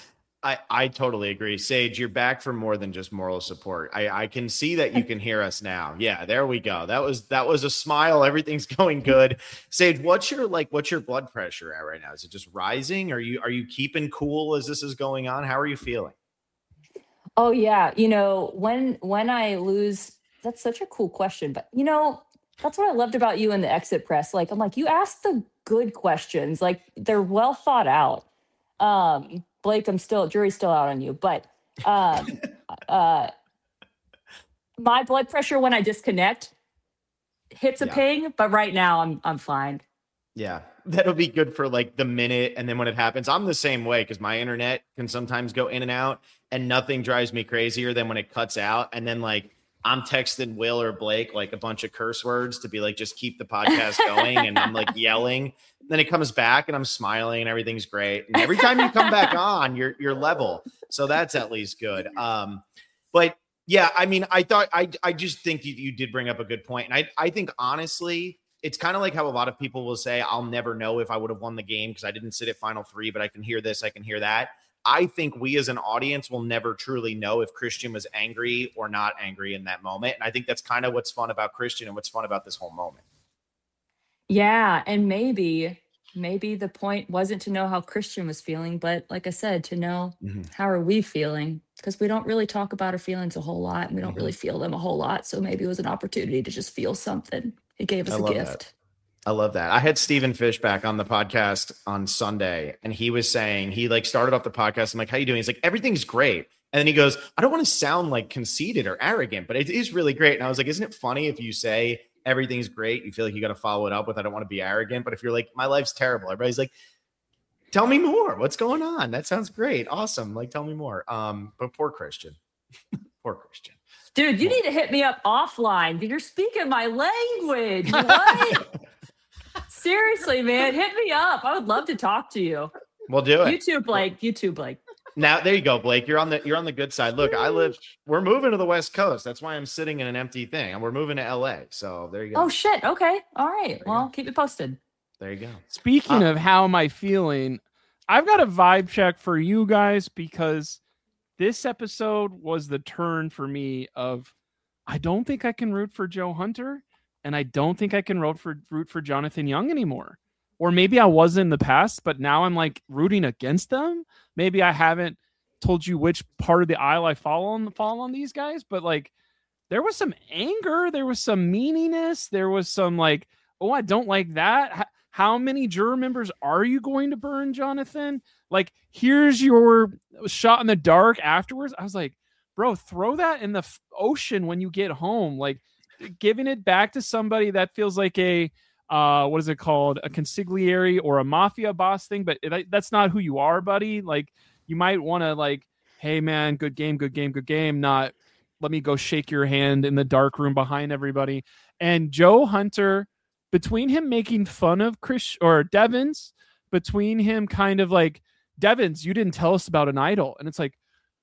I totally agree. Sage, you're back for more than just moral support. I can see that you can hear us now. Yeah, there we go. That was a smile. Everything's going good. Sage, what's your blood pressure at right now? Is it just rising? Are you keeping cool as this is going on? How are you feeling? Oh yeah, when I lose, that's such a cool question. But that's what I loved about you in the exit press. Like I'm like, you ask the good questions, like they're well thought out. Blake, jury's still out on you, but my blood pressure when I disconnect hits a ping, but right now I'm fine. Yeah, that'll be good for like the minute. And then when it happens, I'm the same way because my internet can sometimes go in and out, and nothing drives me crazier than when it cuts out. And then like I'm texting Will or Blake like a bunch of curse words to be like, just keep the podcast going. And I'm like yelling. Then it comes back and I'm smiling and everything's great. And every time you come back on, you're level. So that's at least good. But yeah, I mean, I just think you did bring up a good point. And I think honestly, it's kind of like how a lot of people will say, I'll never know if I would have won the game because I didn't sit at Final Three, but I can hear this, I can hear that. I think we as an audience will never truly know if Christian was angry or not angry in that moment. And I think that's kind of what's fun about Christian and what's fun about this whole moment. Yeah, and maybe the point wasn't to know how Christian was feeling, but like I said, to know how are we feeling, because we don't really talk about our feelings a whole lot and we don't really feel them a whole lot. So maybe it was an opportunity to just feel something. He gave us a gift. I love that. I had Stephen Fish back on the podcast on Sunday, and he was saying, he like started off the podcast. I'm like, how you doing? He's like, everything's great. And then he goes, I don't want to sound like conceited or arrogant, but it is really great. And I was like, isn't it funny if you say everything's great, you feel like you got to follow it up with, I don't want to be arrogant. But if you're like, my life's terrible, everybody's like, tell me more. What's going on? That sounds great. Awesome. Like, tell me more. But poor Christian. Poor Christian. Dude, you need to hit me up offline. You're speaking my language. What? Seriously, man, hit me up. I would love to talk to you. We'll do it. You too, Blake. Now, there you go, Blake. You're on the good side. Look, we're moving to the West Coast. That's why I'm sitting in an empty thing. And we're moving to LA. So there you go. Oh, shit. Okay. All right. Well, keep it posted. There you go. Speaking of how am I feeling, I've got a vibe check for you guys because this episode was the turn for me of, I don't think I can root for Joe Hunter. And I don't think I can root for Jonathan Young anymore. Or maybe I was in the past, but now I'm like rooting against them. Maybe I haven't told you which part of the aisle I fall on these guys, but like there was some anger, there was some meaniness, there was some like, oh, I don't like that. How many juror members are you going to burn, Jonathan? Like, here's your shot in the dark afterwards. I was like, bro, throw that in the ocean when you get home. Like, giving it back to somebody that feels like a what is it called, a consigliere or a mafia boss thing, but that's not who you are, buddy. Like, you might want to like, hey man, good game, not let me go shake your hand in the dark room behind everybody. And Joe Hunter, between him making fun of Chris or Devins, between him kind of like, Devins, you didn't tell us about an idol, and it's like,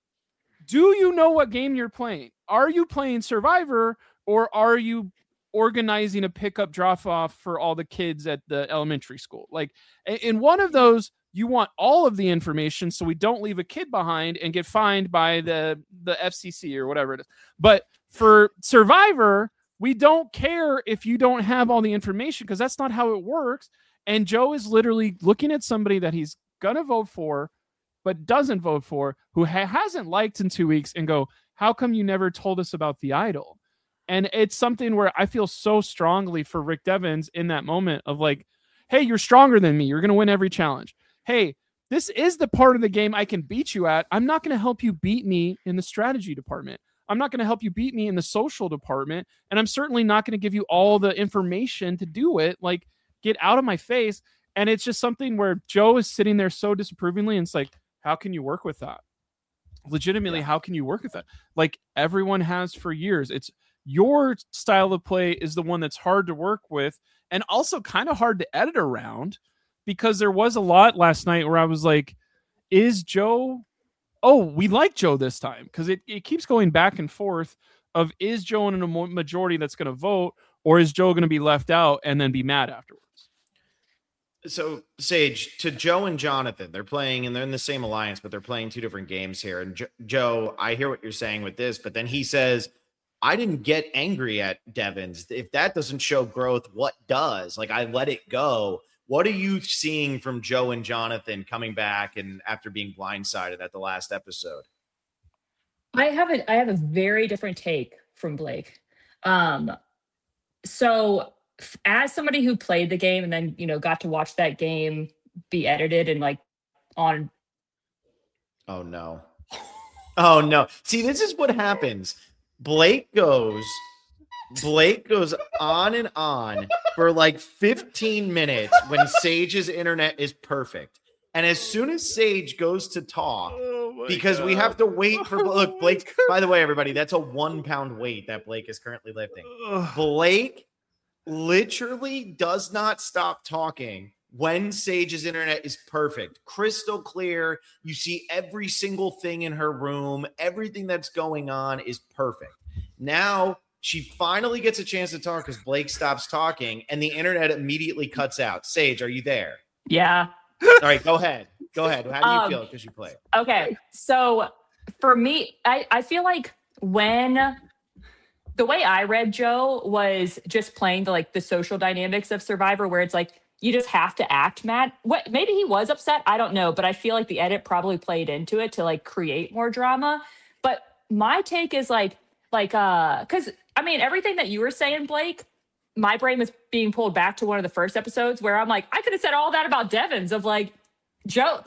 do you know what game you're playing? Are you playing Survivor? Or are you organizing a pickup drop-off for all the kids at the elementary school? Like, in one of those, you want all of the information so we don't leave a kid behind and get fined by the FCC or whatever it is. But for Survivor, we don't care if you don't have all the information because that's not how it works. And Joe is literally looking at somebody that he's going to vote for but doesn't vote for, who hasn't liked in 2 weeks, and go, how come you never told us about the idol? And it's something where I feel so strongly for Rick Devins in that moment of like, hey, you're stronger than me. You're going to win every challenge. Hey, this is the part of the game I can beat you at. I'm not going to help you beat me in the strategy department. I'm not going to help you beat me in the social department. And I'm certainly not going to give you all the information to do it. Like, get out of my face. And it's just something where Joe is sitting there so disapprovingly. And it's like, how can you work with that? Legitimately, how can you work with that? Like everyone has for years. It's your style of play is the one that's hard to work with and also kind of hard to edit around, because there was a lot last night where I was like, is Joe... Oh, we like Joe this time, because it keeps going back and forth of, is Joe in a majority that's going to vote, or is Joe going to be left out and then be mad afterwards? So, Sage, to Joe and Jonathan, they're playing and they're in the same alliance, but they're playing two different games here. And Joe, I hear what you're saying with this, but then he says, I didn't get angry at Devins. If that doesn't show growth, what does? Like, I let it go. What are you seeing from Joe and Jonathan coming back and after being blindsided at the last episode? I have a very different take from Blake. Um, so as somebody who played the game and then, got to watch that game be edited and like on. Oh no. Oh no. See, this is what happens. Blake goes on and on for like 15 minutes when Sage's internet is perfect. And as soon as Sage goes to talk, because we have to wait for look, Blake, by the way, everybody, that's a 1 pound weight that Blake is currently lifting. Blake literally does not stop talking when Sage's internet is perfect, crystal clear. You see every single thing in her room. Everything that's going on is perfect. Now she finally gets a chance to talk because Blake stops talking and the internet immediately cuts out. Sage, are you there? Yeah. All right, go ahead. How do you feel because you play? Okay. So for me, I feel like when the way I read Joe was just playing the social dynamics of Survivor, where it's like, you just have to act mad. What, maybe he was upset. I don't know. But I feel like the edit probably played into it to like create more drama. But my take is because I mean, everything that you were saying, Blake, my brain was being pulled back to one of the first episodes where I'm like, I could have said all that about Devins of like Joe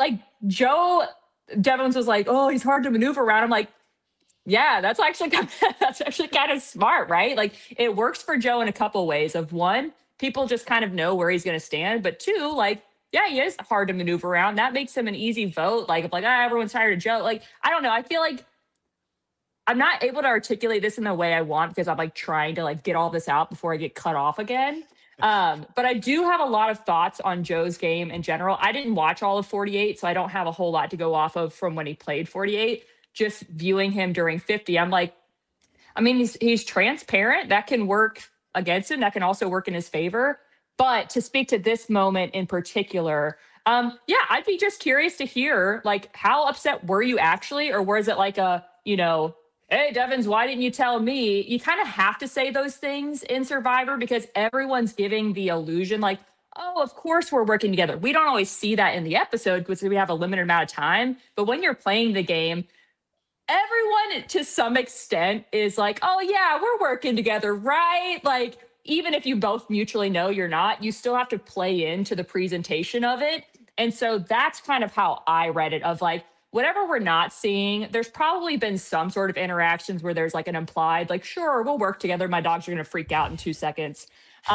Devins was like, oh, he's hard to maneuver around. I'm like, yeah, that's actually kind of smart, right? Like it works for Joe in a couple ways. Of one, people just kind of know where he's going to stand, but two, like, yeah, he is hard to maneuver around. That makes him an easy vote. Like, everyone's tired of Joe. Like, I don't know. I feel like I'm not able to articulate this in the way I want because I'm like trying to like get all this out before I get cut off again. But I do have a lot of thoughts on Joe's game in general. I didn't watch all of 48, so I don't have a whole lot to go off of from when he played 48. Just viewing him during 50, I'm like, I mean, he's transparent. That can work against him. That can also work in his favor. But to speak to this moment in particular, yeah, I'd be just curious to hear, like, how upset were you actually? Or was it like hey, Devins, why didn't you tell me? You kind of have to say those things in Survivor because everyone's giving the illusion like, oh, of course we're working together. We don't always see that in the episode because we have a limited amount of time. But when you're playing the game, everyone to some extent is like, oh yeah, we're working together, right? Like, even if you both mutually know you're not, you still have to play into the presentation of it. And so that's kind of how I read it of like, whatever we're not seeing, there's probably been some sort of interactions where there's like an implied, like, sure, we'll work together. My dogs are going to freak out in 2 seconds.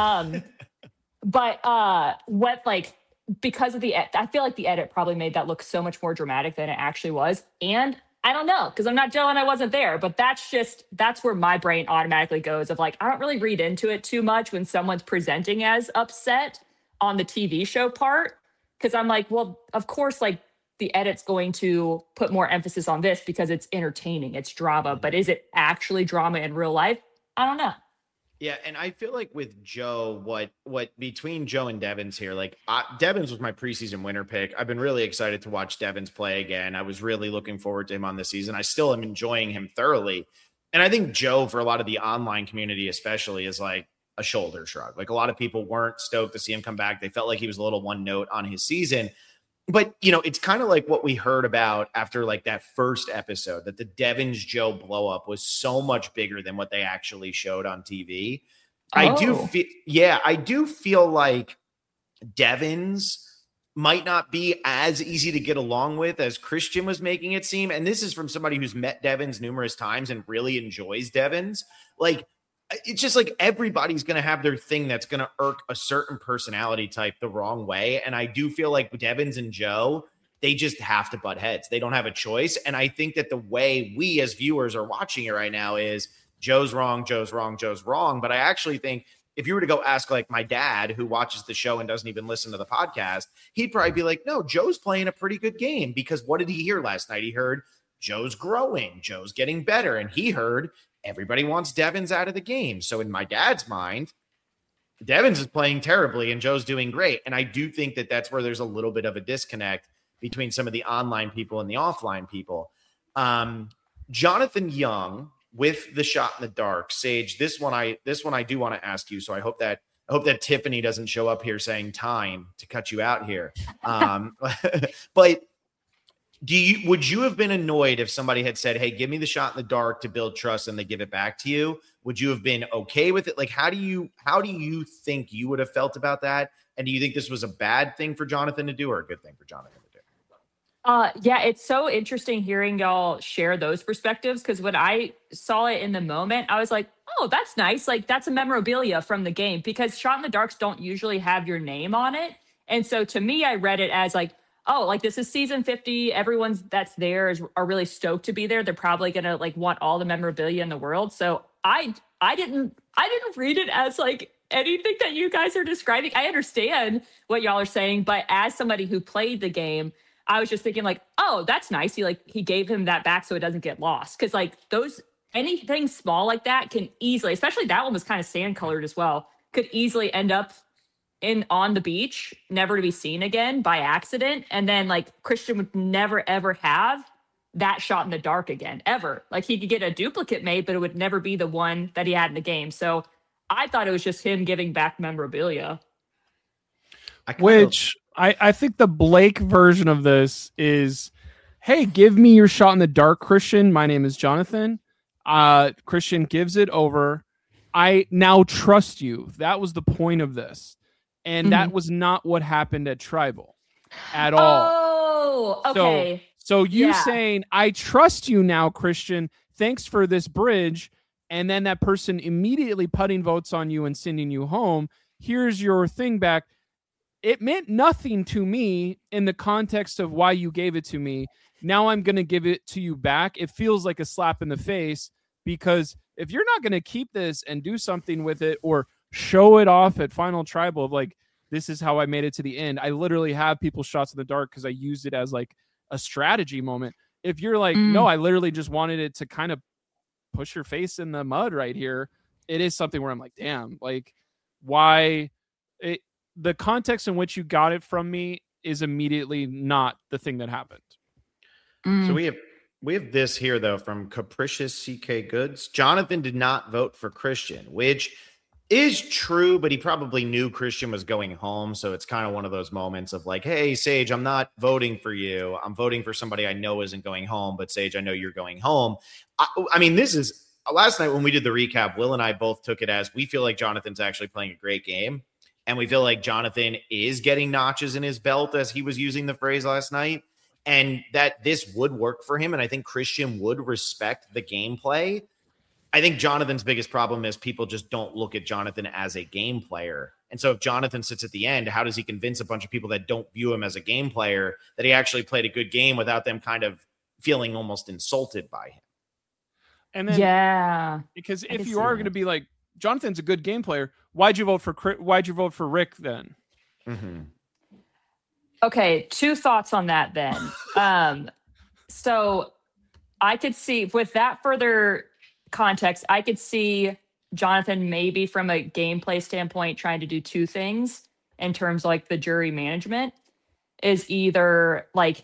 But what like, because of I feel like the edit probably made that look so much more dramatic than it actually was. And I don't know, because I'm not Joe and I wasn't there, but that's where my brain automatically goes of like, I don't really read into it too much when someone's presenting as upset on the TV show part. Because I'm like, well, of course, like the edit's going to put more emphasis on this because it's entertaining, it's drama, but is it actually drama in real life? I don't know. Yeah, and I feel like with Joe, what between Joe and Devins here, like Devins was my preseason winner pick. I've been really excited to watch Devins play again. I was really looking forward to him on this season. I still am enjoying him thoroughly. And I think Joe, for a lot of the online community especially, is like a shoulder shrug. Like a lot of people weren't stoked to see him come back. They felt like he was a little one note on his season. But, it's kind of like what we heard about after like that first episode, that the Devins Joe blow up was so much bigger than what they actually showed on TV. Oh. I do feel like Devins might not be as easy to get along with as Christian was making it seem. And this is from somebody who's met Devins numerous times and really enjoys Devins. Like, it's just like everybody's going to have their thing that's going to irk a certain personality type the wrong way. And I do feel like Devins and Joe, they just have to butt heads. They don't have a choice. And I think that the way we as viewers are watching it right now is Joe's wrong, Joe's wrong, Joe's wrong. But I actually think if you were to go ask like my dad who watches the show and doesn't even listen to the podcast, he'd probably be like, no, Joe's playing a pretty good game because what did he hear last night? He heard Joe's growing, Joe's getting better. And he heard everybody wants Devins out of the game. So in my dad's mind, Devins is playing terribly and Joe's doing great. And I do think that that's where there's a little bit of a disconnect between some of the online people and the offline people. Jonathan Young with the shot in the dark. Sage, this one I do want to ask you. So I hope that Tiffany doesn't show up here saying time to cut you out here. But would you have been annoyed if somebody had said, hey, give me the shot in the dark to build trust and they give it back to you? Would you have been okay with it? Like, how do you think you would have felt about that? And do you think this was a bad thing for Jonathan to do or a good thing for Jonathan to do? Yeah, it's so interesting hearing y'all share those perspectives, because when I saw it in the moment, I was like, oh, that's nice. Like, that's a memorabilia from the game, because shot in the darks don't usually have your name on it. And so to me, I read it as like, oh, like this is season 50. Everyone's that's there are really stoked to be there. They're probably gonna like want all the memorabilia in the world. So I didn't read it as like anything that you guys are describing. I understand what y'all are saying, but as somebody who played the game, I was just thinking like, oh, that's nice. He gave him that back so it doesn't get lost. Cause like anything small like that can easily, especially that one was kind of sand colored as well, could easily end up on the beach, never to be seen again by accident. And then like Christian would never, ever have that shot in the dark again, ever. Like he could get a duplicate made, but it would never be the one that he had in the game. So I thought it was just him giving back memorabilia. I think the Blake version of this is, hey, give me your shot in the dark, Christian. My name is Jonathan. Christian gives it over. I now trust you. That was the point of this. And that was not what happened at Tribal at all. Oh, okay. So you saying, I trust you now, Christian. Thanks for this bridge. And then that person immediately putting votes on you and sending you home. Here's your thing back. It meant nothing to me in the context of why you gave it to me. Now I'm going to give it to you back. It feels like a slap in the face, because if you're not going to keep this and do something with it or show it off at Final Tribal of like, this is how I made it to the end. I literally have people's shots in the dark because I used it as like a strategy moment. If you're like, no, I literally just wanted it to kind of push your face in the mud right here. It is something where I'm like, damn, like why the context in which you got it from me is immediately not the thing that happened. So we have this here though from Capricious CK Goods. Jonathan did not vote for Christian, which is true, but he probably knew Christian was going home. So it's kind of one of those moments of like, hey, Sage, I'm not voting for you. I'm voting for somebody I know isn't going home. But Sage, I know you're going home. I mean, this is last night when we did the recap, Will and I both took it as we feel like Jonathan's actually playing a great game. And we feel like Jonathan is getting notches in his belt, as he was using the phrase last night, and that this would work for him. And I think Christian would respect the gameplay. I think Jonathan's biggest problem is people just don't look at Jonathan as a game player. And so if Jonathan sits at the end, how does he convince a bunch of people that don't view him as a game player that he actually played a good game without them kind of feeling almost insulted by him? And then, because if you are going to be like, Jonathan's a good game player, why'd you vote for Rick then? Mm-hmm. Okay, two thoughts on that then. So I could see with that further context, I could see Jonathan maybe from a gameplay standpoint trying to do two things in terms of like the jury management is either like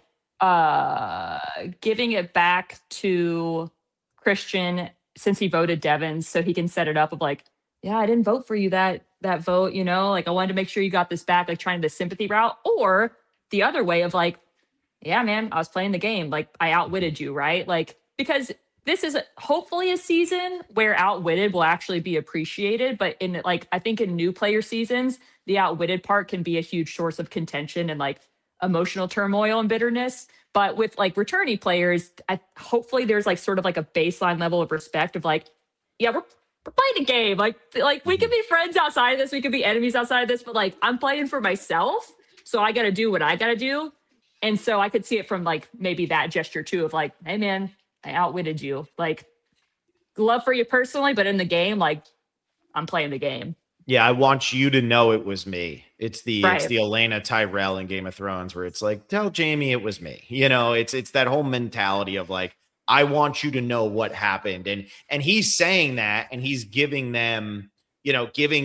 giving it back to Christian since he voted Devins so he can set it up of like, yeah, I didn't vote for you that vote, you know, like I wanted to make sure you got this back, like trying the sympathy route, or the other way of like, yeah, man, I was playing the game. Like I outwitted you, right? Like, because this is hopefully a season where outwitted will actually be appreciated. But in like, I think in new player seasons, the outwitted part can be a huge source of contention and like emotional turmoil and bitterness. But with like returnee players, hopefully there's like sort of like a baseline level of respect of like, yeah, we're playing a game. Like we could be friends outside of this. We could be enemies outside of this, but like I'm playing for myself. So I got to do what I got to do. And so I could see it from like maybe that gesture too of like, hey man, I outwitted you. Like love for you personally, but in the game, like I'm playing the game. Yeah, I want you to know it was me. It's the Elena Tyrell in Game of Thrones where it's like, tell Jamie it was me. You know, it's that whole mentality of like, I want you to know what happened. And he's saying that, and he's giving them, you know, giving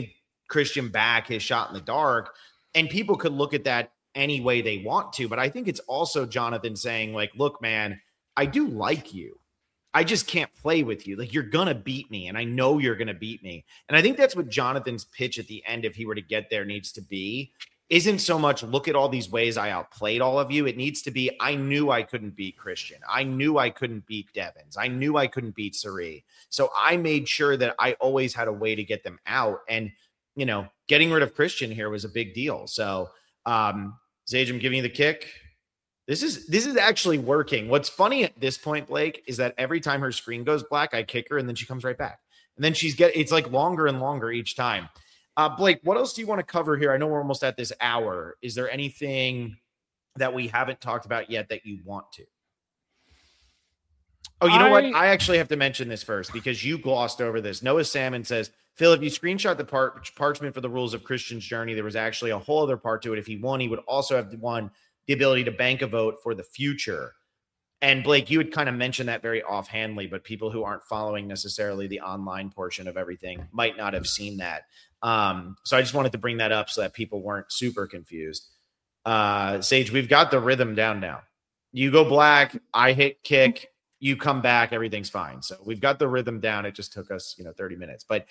Christian back his shot in the dark. And people could look at that any way they want to. But I think it's also Jonathan saying, like, look, man, I do like you. I just can't play with you. Like, you're going to beat me, and I know you're going to beat me. And I think that's what Jonathan's pitch at the end, if he were to get there, needs to be. Isn't so much, look at all these ways I outplayed all of you. It needs to be, I knew I couldn't beat Christian. I knew I couldn't beat Devins. I knew I couldn't beat Cirie. So I made sure that I always had a way to get them out. And, you know, getting rid of Christian here was a big deal. So, Sage, I'm giving you the kick. This is actually working. What's funny at this point, Blake, is that every time her screen goes black, I kick her and then she comes right back. And then it's like longer and longer each time. Blake, what else do you want to cover here? I know we're almost at this hour. Is there anything that we haven't talked about yet that you want to? Oh, you know what? I actually have to mention this first because you glossed over this. Noah Salmon says, Phil, if you screenshot the parchment for the rules of Christian's journey, there was actually a whole other part to it. If he won, he would also have won the ability to bank a vote for the future. And Blake, you had kind of mentioned that very offhandedly, but people who aren't following necessarily the online portion of everything might not have seen that. So I just wanted to bring that up so that people weren't super confused. Sage, we've got the rhythm down now. You go black, I hit kick, you come back, everything's fine. So we've got the rhythm down. It just took us, 30 minutes. But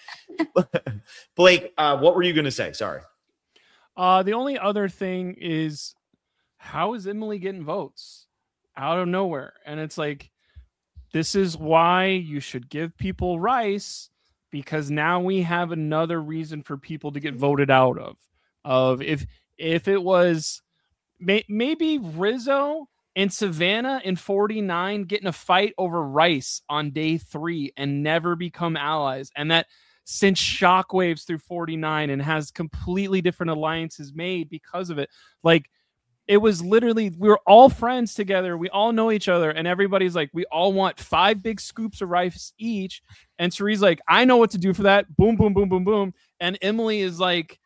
Blake, what were you going to say? Sorry. The only other thing is, how is Emily getting votes out of nowhere? And it's like, this is why you should give people rice, because now we have another reason for people to get voted out of if it was maybe Rizzo and Savannah in 49 getting a fight over Rice on day 3 and never become allies, and that sent shockwaves through 49 and has completely different alliances made because of it. Like, it was literally, we were all friends together. We all know each other. And everybody's like, we all want 5 big scoops of rice each. And Cirie's like, I know what to do for that. Boom, boom, boom, boom, boom. And Emily is like,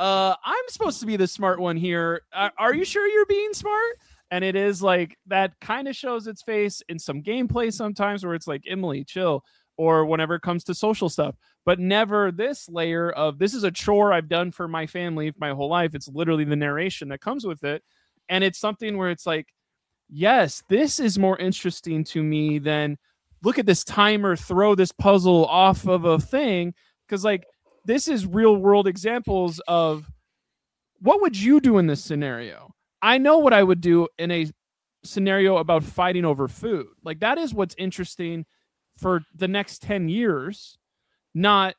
I'm supposed to be the smart one here. Are you sure you're being smart? And it is like, that kind of shows its face in some gameplay sometimes where it's like, Emily, chill. Or whenever it comes to social stuff. But never this layer of, this is a chore I've done for my family my whole life. It's literally the narration that comes with it. And it's something where it's like, yes, this is more interesting to me than look at this timer, throw this puzzle off of a thing. Because, like, this is real world examples of what would you do in this scenario? I know what I would do in a scenario about fighting over food. Like, that is what's interesting for the next 10 years. Not,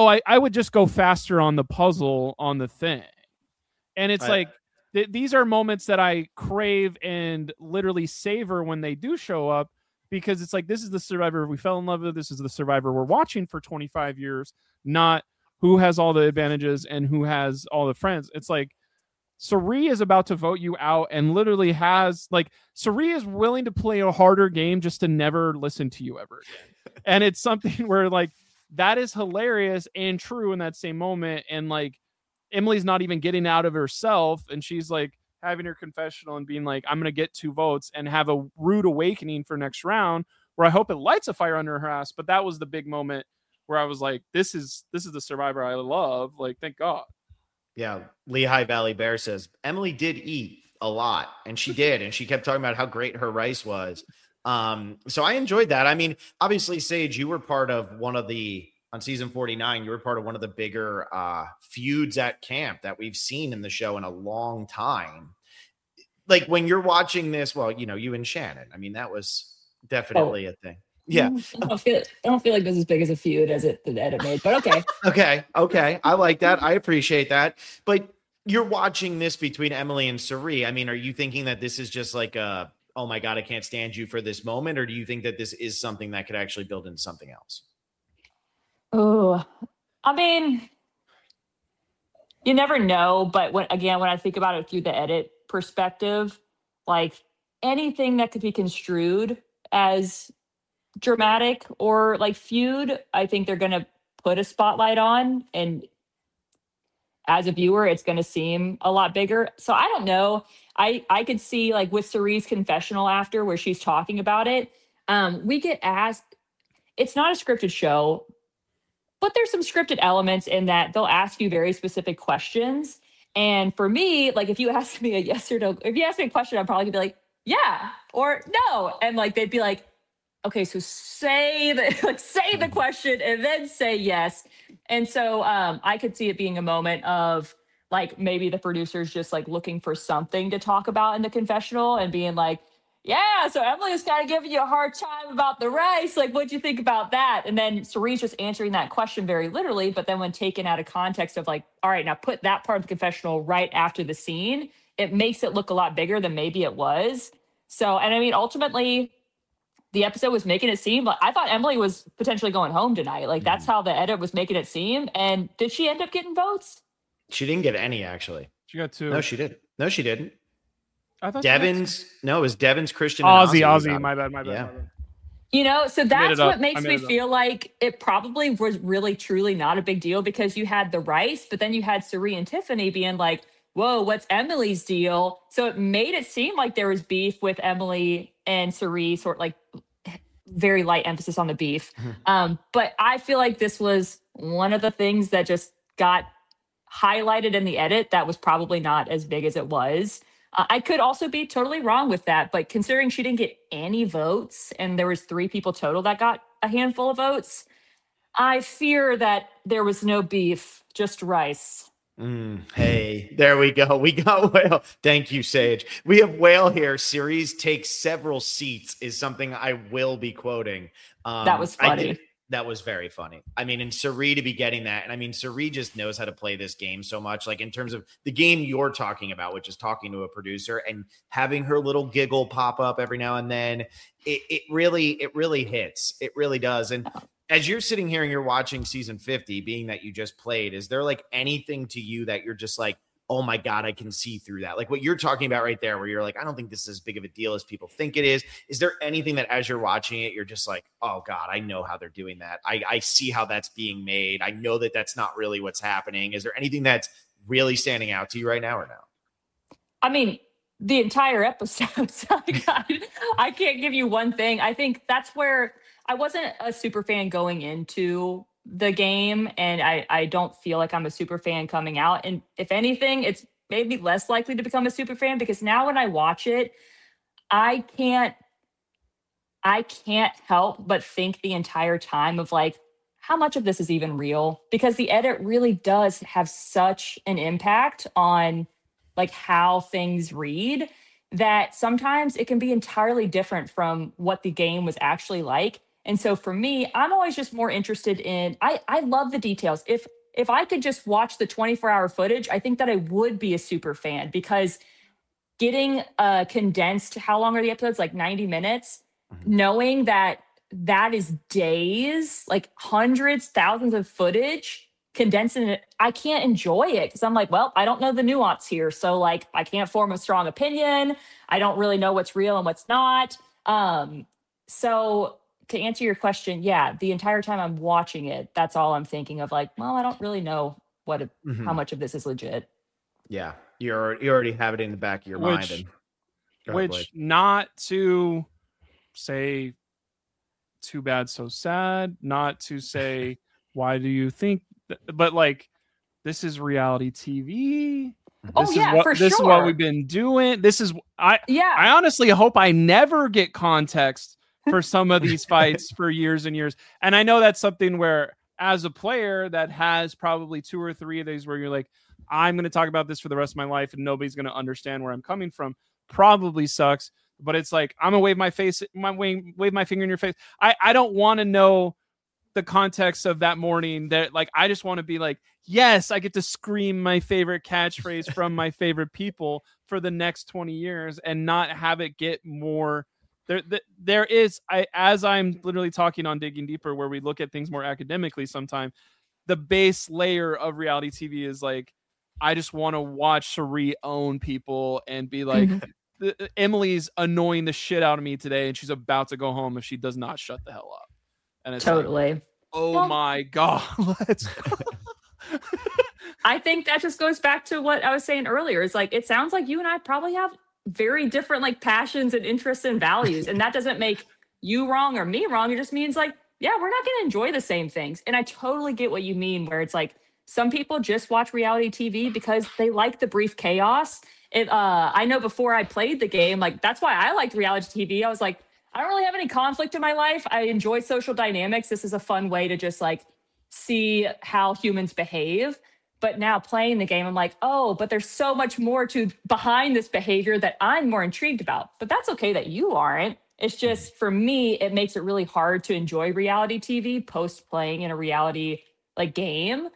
I would just go faster on the puzzle on the thing. And it's like, these are moments that I crave and literally savor when they do show up, because it's like, this is the Survivor we fell in love with. This is the Survivor we're watching for 25 years, not who has all the advantages and who has all the friends. It's like, Cirie is about to vote you out and literally has, like, Cirie is willing to play a harder game just to never listen to you ever again. And it's something where, like, that is hilarious and true in that same moment. And, like, Emily's not even getting out of herself, and she's like having her confessional and being like, I'm going to get 2 votes and have a rude awakening for next round, where I hope it lights a fire under her ass. But that was the big moment where I was like, this is the Survivor I love. Like, thank God. Yeah. Lehigh Valley Bear says Emily did eat a lot, and she did. And she kept talking about how great her rice was. So I enjoyed that. I mean, obviously, Sage, you were part of on season 49, you were part of one of the bigger feuds at camp that we've seen in the show in a long time. Like, when you're watching this, well, you and Shannon, I mean, that was definitely a thing. Yeah. I don't feel like this is as big as a feud as the edit made, but okay. Okay. I like that. I appreciate that. But you're watching this between Emily and Cirie. I mean, are you thinking that this is just like oh my God, I can't stand you for this moment? Or do you think that this is something that could actually build into something else? Oh, I mean, you never know. But when I think about it through the edit perspective, like, anything that could be construed as dramatic or like feud, I think they're going to put a spotlight on. And as a viewer, it's going to seem a lot bigger. So I don't know. I could see, like, with Cirie's confessional after, where she's talking about it. We get asked, it's not a scripted show. But there's some scripted elements in that they'll ask you very specific questions. And for me, like if you ask me a yes or no, if you ask me a question, I'm probably gonna be like, yeah or no. And like they'd be like, okay, so say the like say the question and then say yes. And so I could see it being a moment of like maybe the producers just like looking for something to talk about in the confessional and being like, yeah, so Emily's kind of giving you a hard time about the rice. Like, what'd you think about that? And then Cerie's just answering that question very literally. But then when taken out of context of like, all right, now put that part of the confessional right after the scene, it makes it look a lot bigger than maybe it was. So, and I mean, ultimately, the episode was making it seem like I thought Emily was potentially going home tonight. Like that's how the edit was making it seem. And did she end up getting votes? She didn't get any, actually. She got 2. No, she didn't. No, she didn't. I thought Devon's. No, it was Devon's, Christian, and Ozzy. Ozzy. My bad. Yeah. You know, so that's what makes me feel like it probably was really, truly not a big deal because you had the rice, but then you had Cirie and Tiffany being like, whoa, what's Emily's deal? So it made it seem like there was beef with Emily and Cirie, sort of like very light emphasis on the beef. But I feel like this was one of the things that just got highlighted in the edit that was probably not as big as it was. I could also be totally wrong with that, but considering she didn't get any votes and there was 3 people total that got a handful of votes, I fear that there was no beef, just rice. Hey, there we go. We got Whale. Thank you, Sage. We have Whale here. Series takes several seats is something I will be quoting. That was funny. That was very funny. I mean, and Cirie to be getting that. And I mean, Cirie just knows how to play this game so much, like in terms of the game you're talking about, which is talking to a producer and having her little giggle pop up every now and then. It really hits. It really does. And as you're sitting here and you're watching season 50, being that you just played, is there like anything to you that you're just like, oh my God, I can see through that? Like what you're talking about right there, where you're like, I don't think this is as big of a deal as people think it is. Is there anything that as you're watching it, you're just like, oh God, I know how they're doing that. I see how that's being made. I know that that's not really what's happening. Is there anything that's really standing out to you right now or no? I mean, the entire episode. I can't give you one thing. I think that's where I wasn't a super fan going into the game, and I don't feel like I'm a super fan coming out. And if anything, it's made me less likely to become a super fan because now when I watch it, I can't help but think the entire time of like, how much of this is even real? Because the edit really does have such an impact on like how things read that sometimes it can be entirely different from what the game was actually like. And so for me, I'm always just more interested in, I love the details. If I could just watch the 24-hour footage, I think that I would be a super fan because getting condensed, how long are the episodes? Like 90 minutes, knowing that that is days, like hundreds, thousands of footage, condensing it, I can't enjoy it because I'm like, well, I don't know the nuance here. So like, I can't form a strong opinion. I don't really know what's real and what's not. So to answer your question, yeah, the entire time I'm watching it, that's all I'm thinking of like, well, I don't really know how much of this is legit. Yeah. You already have it in the back of your mind. Which not to say too bad, so sad, not to say, why do you think, but like, this is reality TV. This is what we've been doing. I honestly hope I never get context for some of these fights for years and years. And I know that's something where as a player that has probably 2 or 3 of these where you're like, I'm going to talk about this for the rest of my life and nobody's going to understand where I'm coming from, probably sucks. But it's like, I'm going to wave my finger in your face. I don't want to know the context of that morning. That like, I just want to be like, yes, I get to scream my favorite catchphrase from my favorite people for the next 20 years and not have it get more. There is, as I'm literally talking on Digging Deeper, where we look at things more academically sometime, the base layer of reality TV is like, I just want to watch Cirie own people and be like, Emily's annoying the shit out of me today and she's about to go home if she does not shut the hell up. And it's totally like, my God, let's go. I think that just goes back to what I was saying earlier. It's like, it sounds like you and I probably have very different like passions and interests and values. And that doesn't make you wrong or me wrong. It just means like, yeah, we're not going to enjoy the same things. And I totally get what you mean, where it's like some people just watch reality TV because they like the brief chaos. I know before I played the game, like that's why I liked reality TV. I was like, I don't really have any conflict in my life. I enjoy social dynamics. This is a fun way to just like see how humans behave. But now playing the game, I'm like, oh, but there's so much more to behind this behavior that I'm more intrigued about. But that's okay that you aren't. It's just for me, it makes it really hard to enjoy reality TV post playing in a reality like game.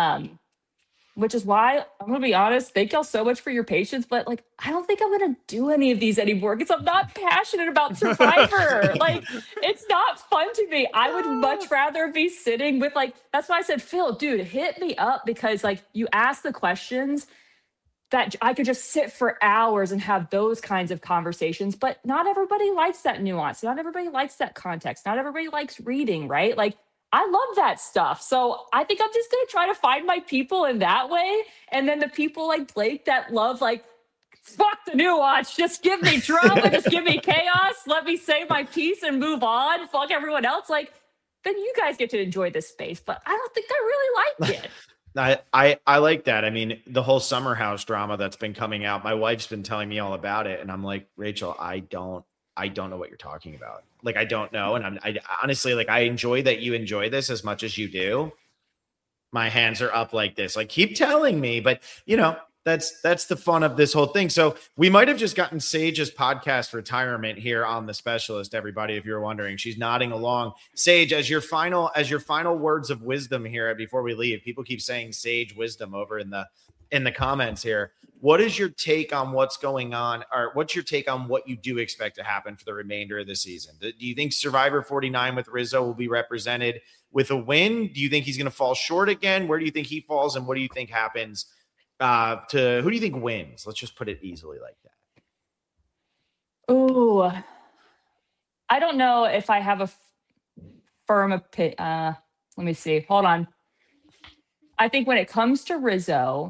Which is why I'm gonna be honest, thank y'all so much for your patience, but like I don't think I'm gonna do any of these anymore because I'm not passionate about Survivor. Like it's not fun to me. I would much rather be sitting with like that's why I said, Phil, dude, hit me up because like you ask the questions that I could just sit for hours and have those kinds of conversations, but not everybody likes that nuance. Not everybody likes that context. Not everybody likes reading, right? Like I love that stuff. So I think I'm just going to try to find my people in that way. And then the people like Blake that love like, fuck the nuance, just give me drama, just give me chaos. Let me say my piece and move on. Fuck everyone else. Like, then you guys get to enjoy this space. But I don't think I really like it. I like that. I mean, the whole Summer House drama that's been coming out, my wife's been telling me all about it. And I'm like, Rachel, I don't know what you're talking about. Like, I don't know. And I honestly, like, I enjoy that you enjoy this as much as you do. My hands are up like this, like, keep telling me, but you know, that's the fun of this whole thing. So we might've just gotten Sage's podcast retirement here on The Specialist. Everybody, if you're wondering, she's nodding along. Sage, as your final words of wisdom here before we leave, people keep saying Sage wisdom over in the comments here. What is your take on what's going on, or what's your take on what you do expect to happen for the remainder of the season? Do you think Survivor 49 with Rizzo will be represented with a win? Do you think he's going to fall short again? Where do you think he falls? And what do you think happens who do you think wins? Let's just put it easily like that. Ooh, I don't know if I have a firm opinion. Let me see. Hold on. I think when it comes to Rizzo,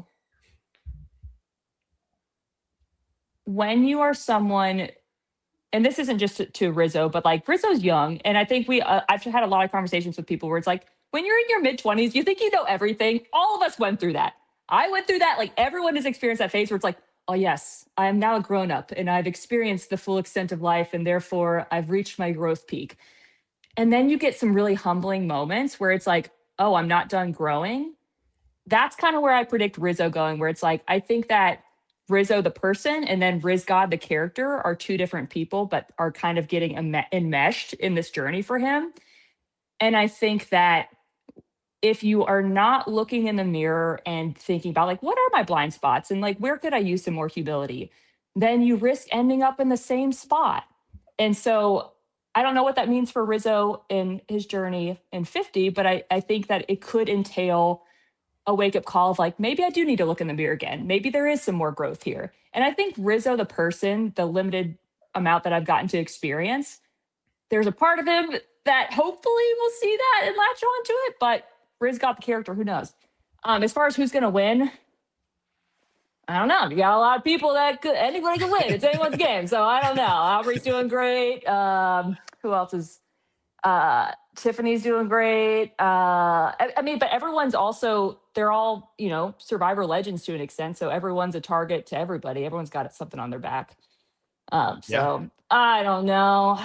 when you are someone, and this isn't just to Rizzo, but like Rizzo's young. And I think I've had a lot of conversations with people where it's like, when you're in your mid 20s, you think you know everything. All of us went through that. I went through that. Like everyone has experienced that phase where it's like, oh yes, I am now a grown up and I've experienced the full extent of life. And therefore I've reached my growth peak. And then you get some really humbling moments where it's like, oh, I'm not done growing. That's kind of where I predict Rizzo going, where it's like, I think that Rizzo, the person, and then Riz God, the character, are two different people, but are kind of getting enmeshed in this journey for him. And I think that if you are not looking in the mirror and thinking about like, what are my blind spots and like, where could I use some more humility, then you risk ending up in the same spot. And so I don't know what that means for Rizzo in his journey in 50, but I think that it could entail a wake-up call of like, maybe I do need to look in the mirror again. Maybe there is some more growth here. And I think Rizzo, the person, the limited amount that I've gotten to experience, there's a part of him that hopefully will see that and latch on to it, but Riz got the character, who knows? As far as who's going to win, I don't know. You got a lot of people that anybody can win. It's anyone's game. So I don't know. Aubrey's doing great. Who else is? Tiffany's doing great. I mean, but everyone's also, they're all, you know, Survivor legends to an extent. So everyone's a target to everybody. Everyone's got something on their back. So I don't know.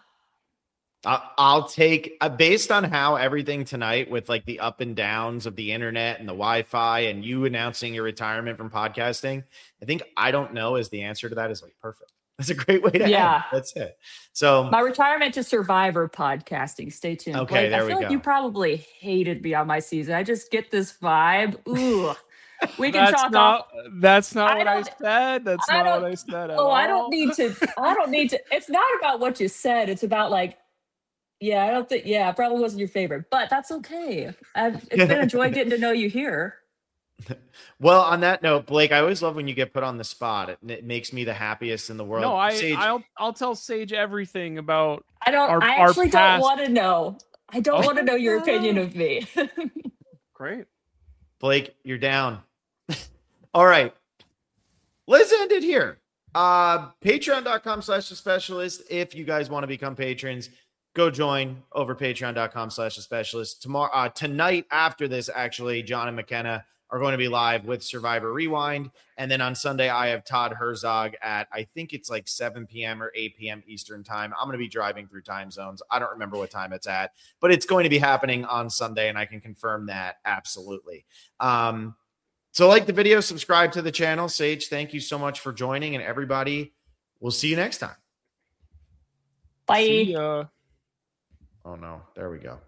I'll take based on how everything tonight with like the up and downs of the internet and the Wi-Fi and you announcing your retirement from podcasting. I think I don't know is the answer to that is like perfect. That's a great way to end. That's it. So my retirement to Survivor podcasting. Stay tuned. Okay, Blake, I feel like you probably hated me on my season. I just get this vibe. Ooh. We can talk off. That's not what I said. That's not what I said. I don't need to. It's not about what you said. It's about like, I don't think, it probably wasn't your favorite, but that's okay. It's been a joy getting to know you here. Well, on that note, Blake, I always love when you get put on the spot. It makes me the happiest in the world. No, Sage, I'll tell Sage everything about. I actually don't want to know. I don't want to know your opinion of me. Great. Blake, you're down. All right. Let's end it here. Patreon.com/thespecialist. If you guys want to become patrons, go join over patreon.com/thespecialist. Tonight after this, actually, John and McKenna are going to be live with Survivor Rewind. And then on Sunday, I have Todd Herzog at, I think it's like 7 p.m. or 8 p.m. Eastern time. I'm going to be driving through time zones. I don't remember what time it's at, but it's going to be happening on Sunday, and I can confirm that absolutely. So like the video, subscribe to the channel. Sage, thank you so much for joining, and everybody, we'll see you next time. Bye. See ya. Oh no, there we go.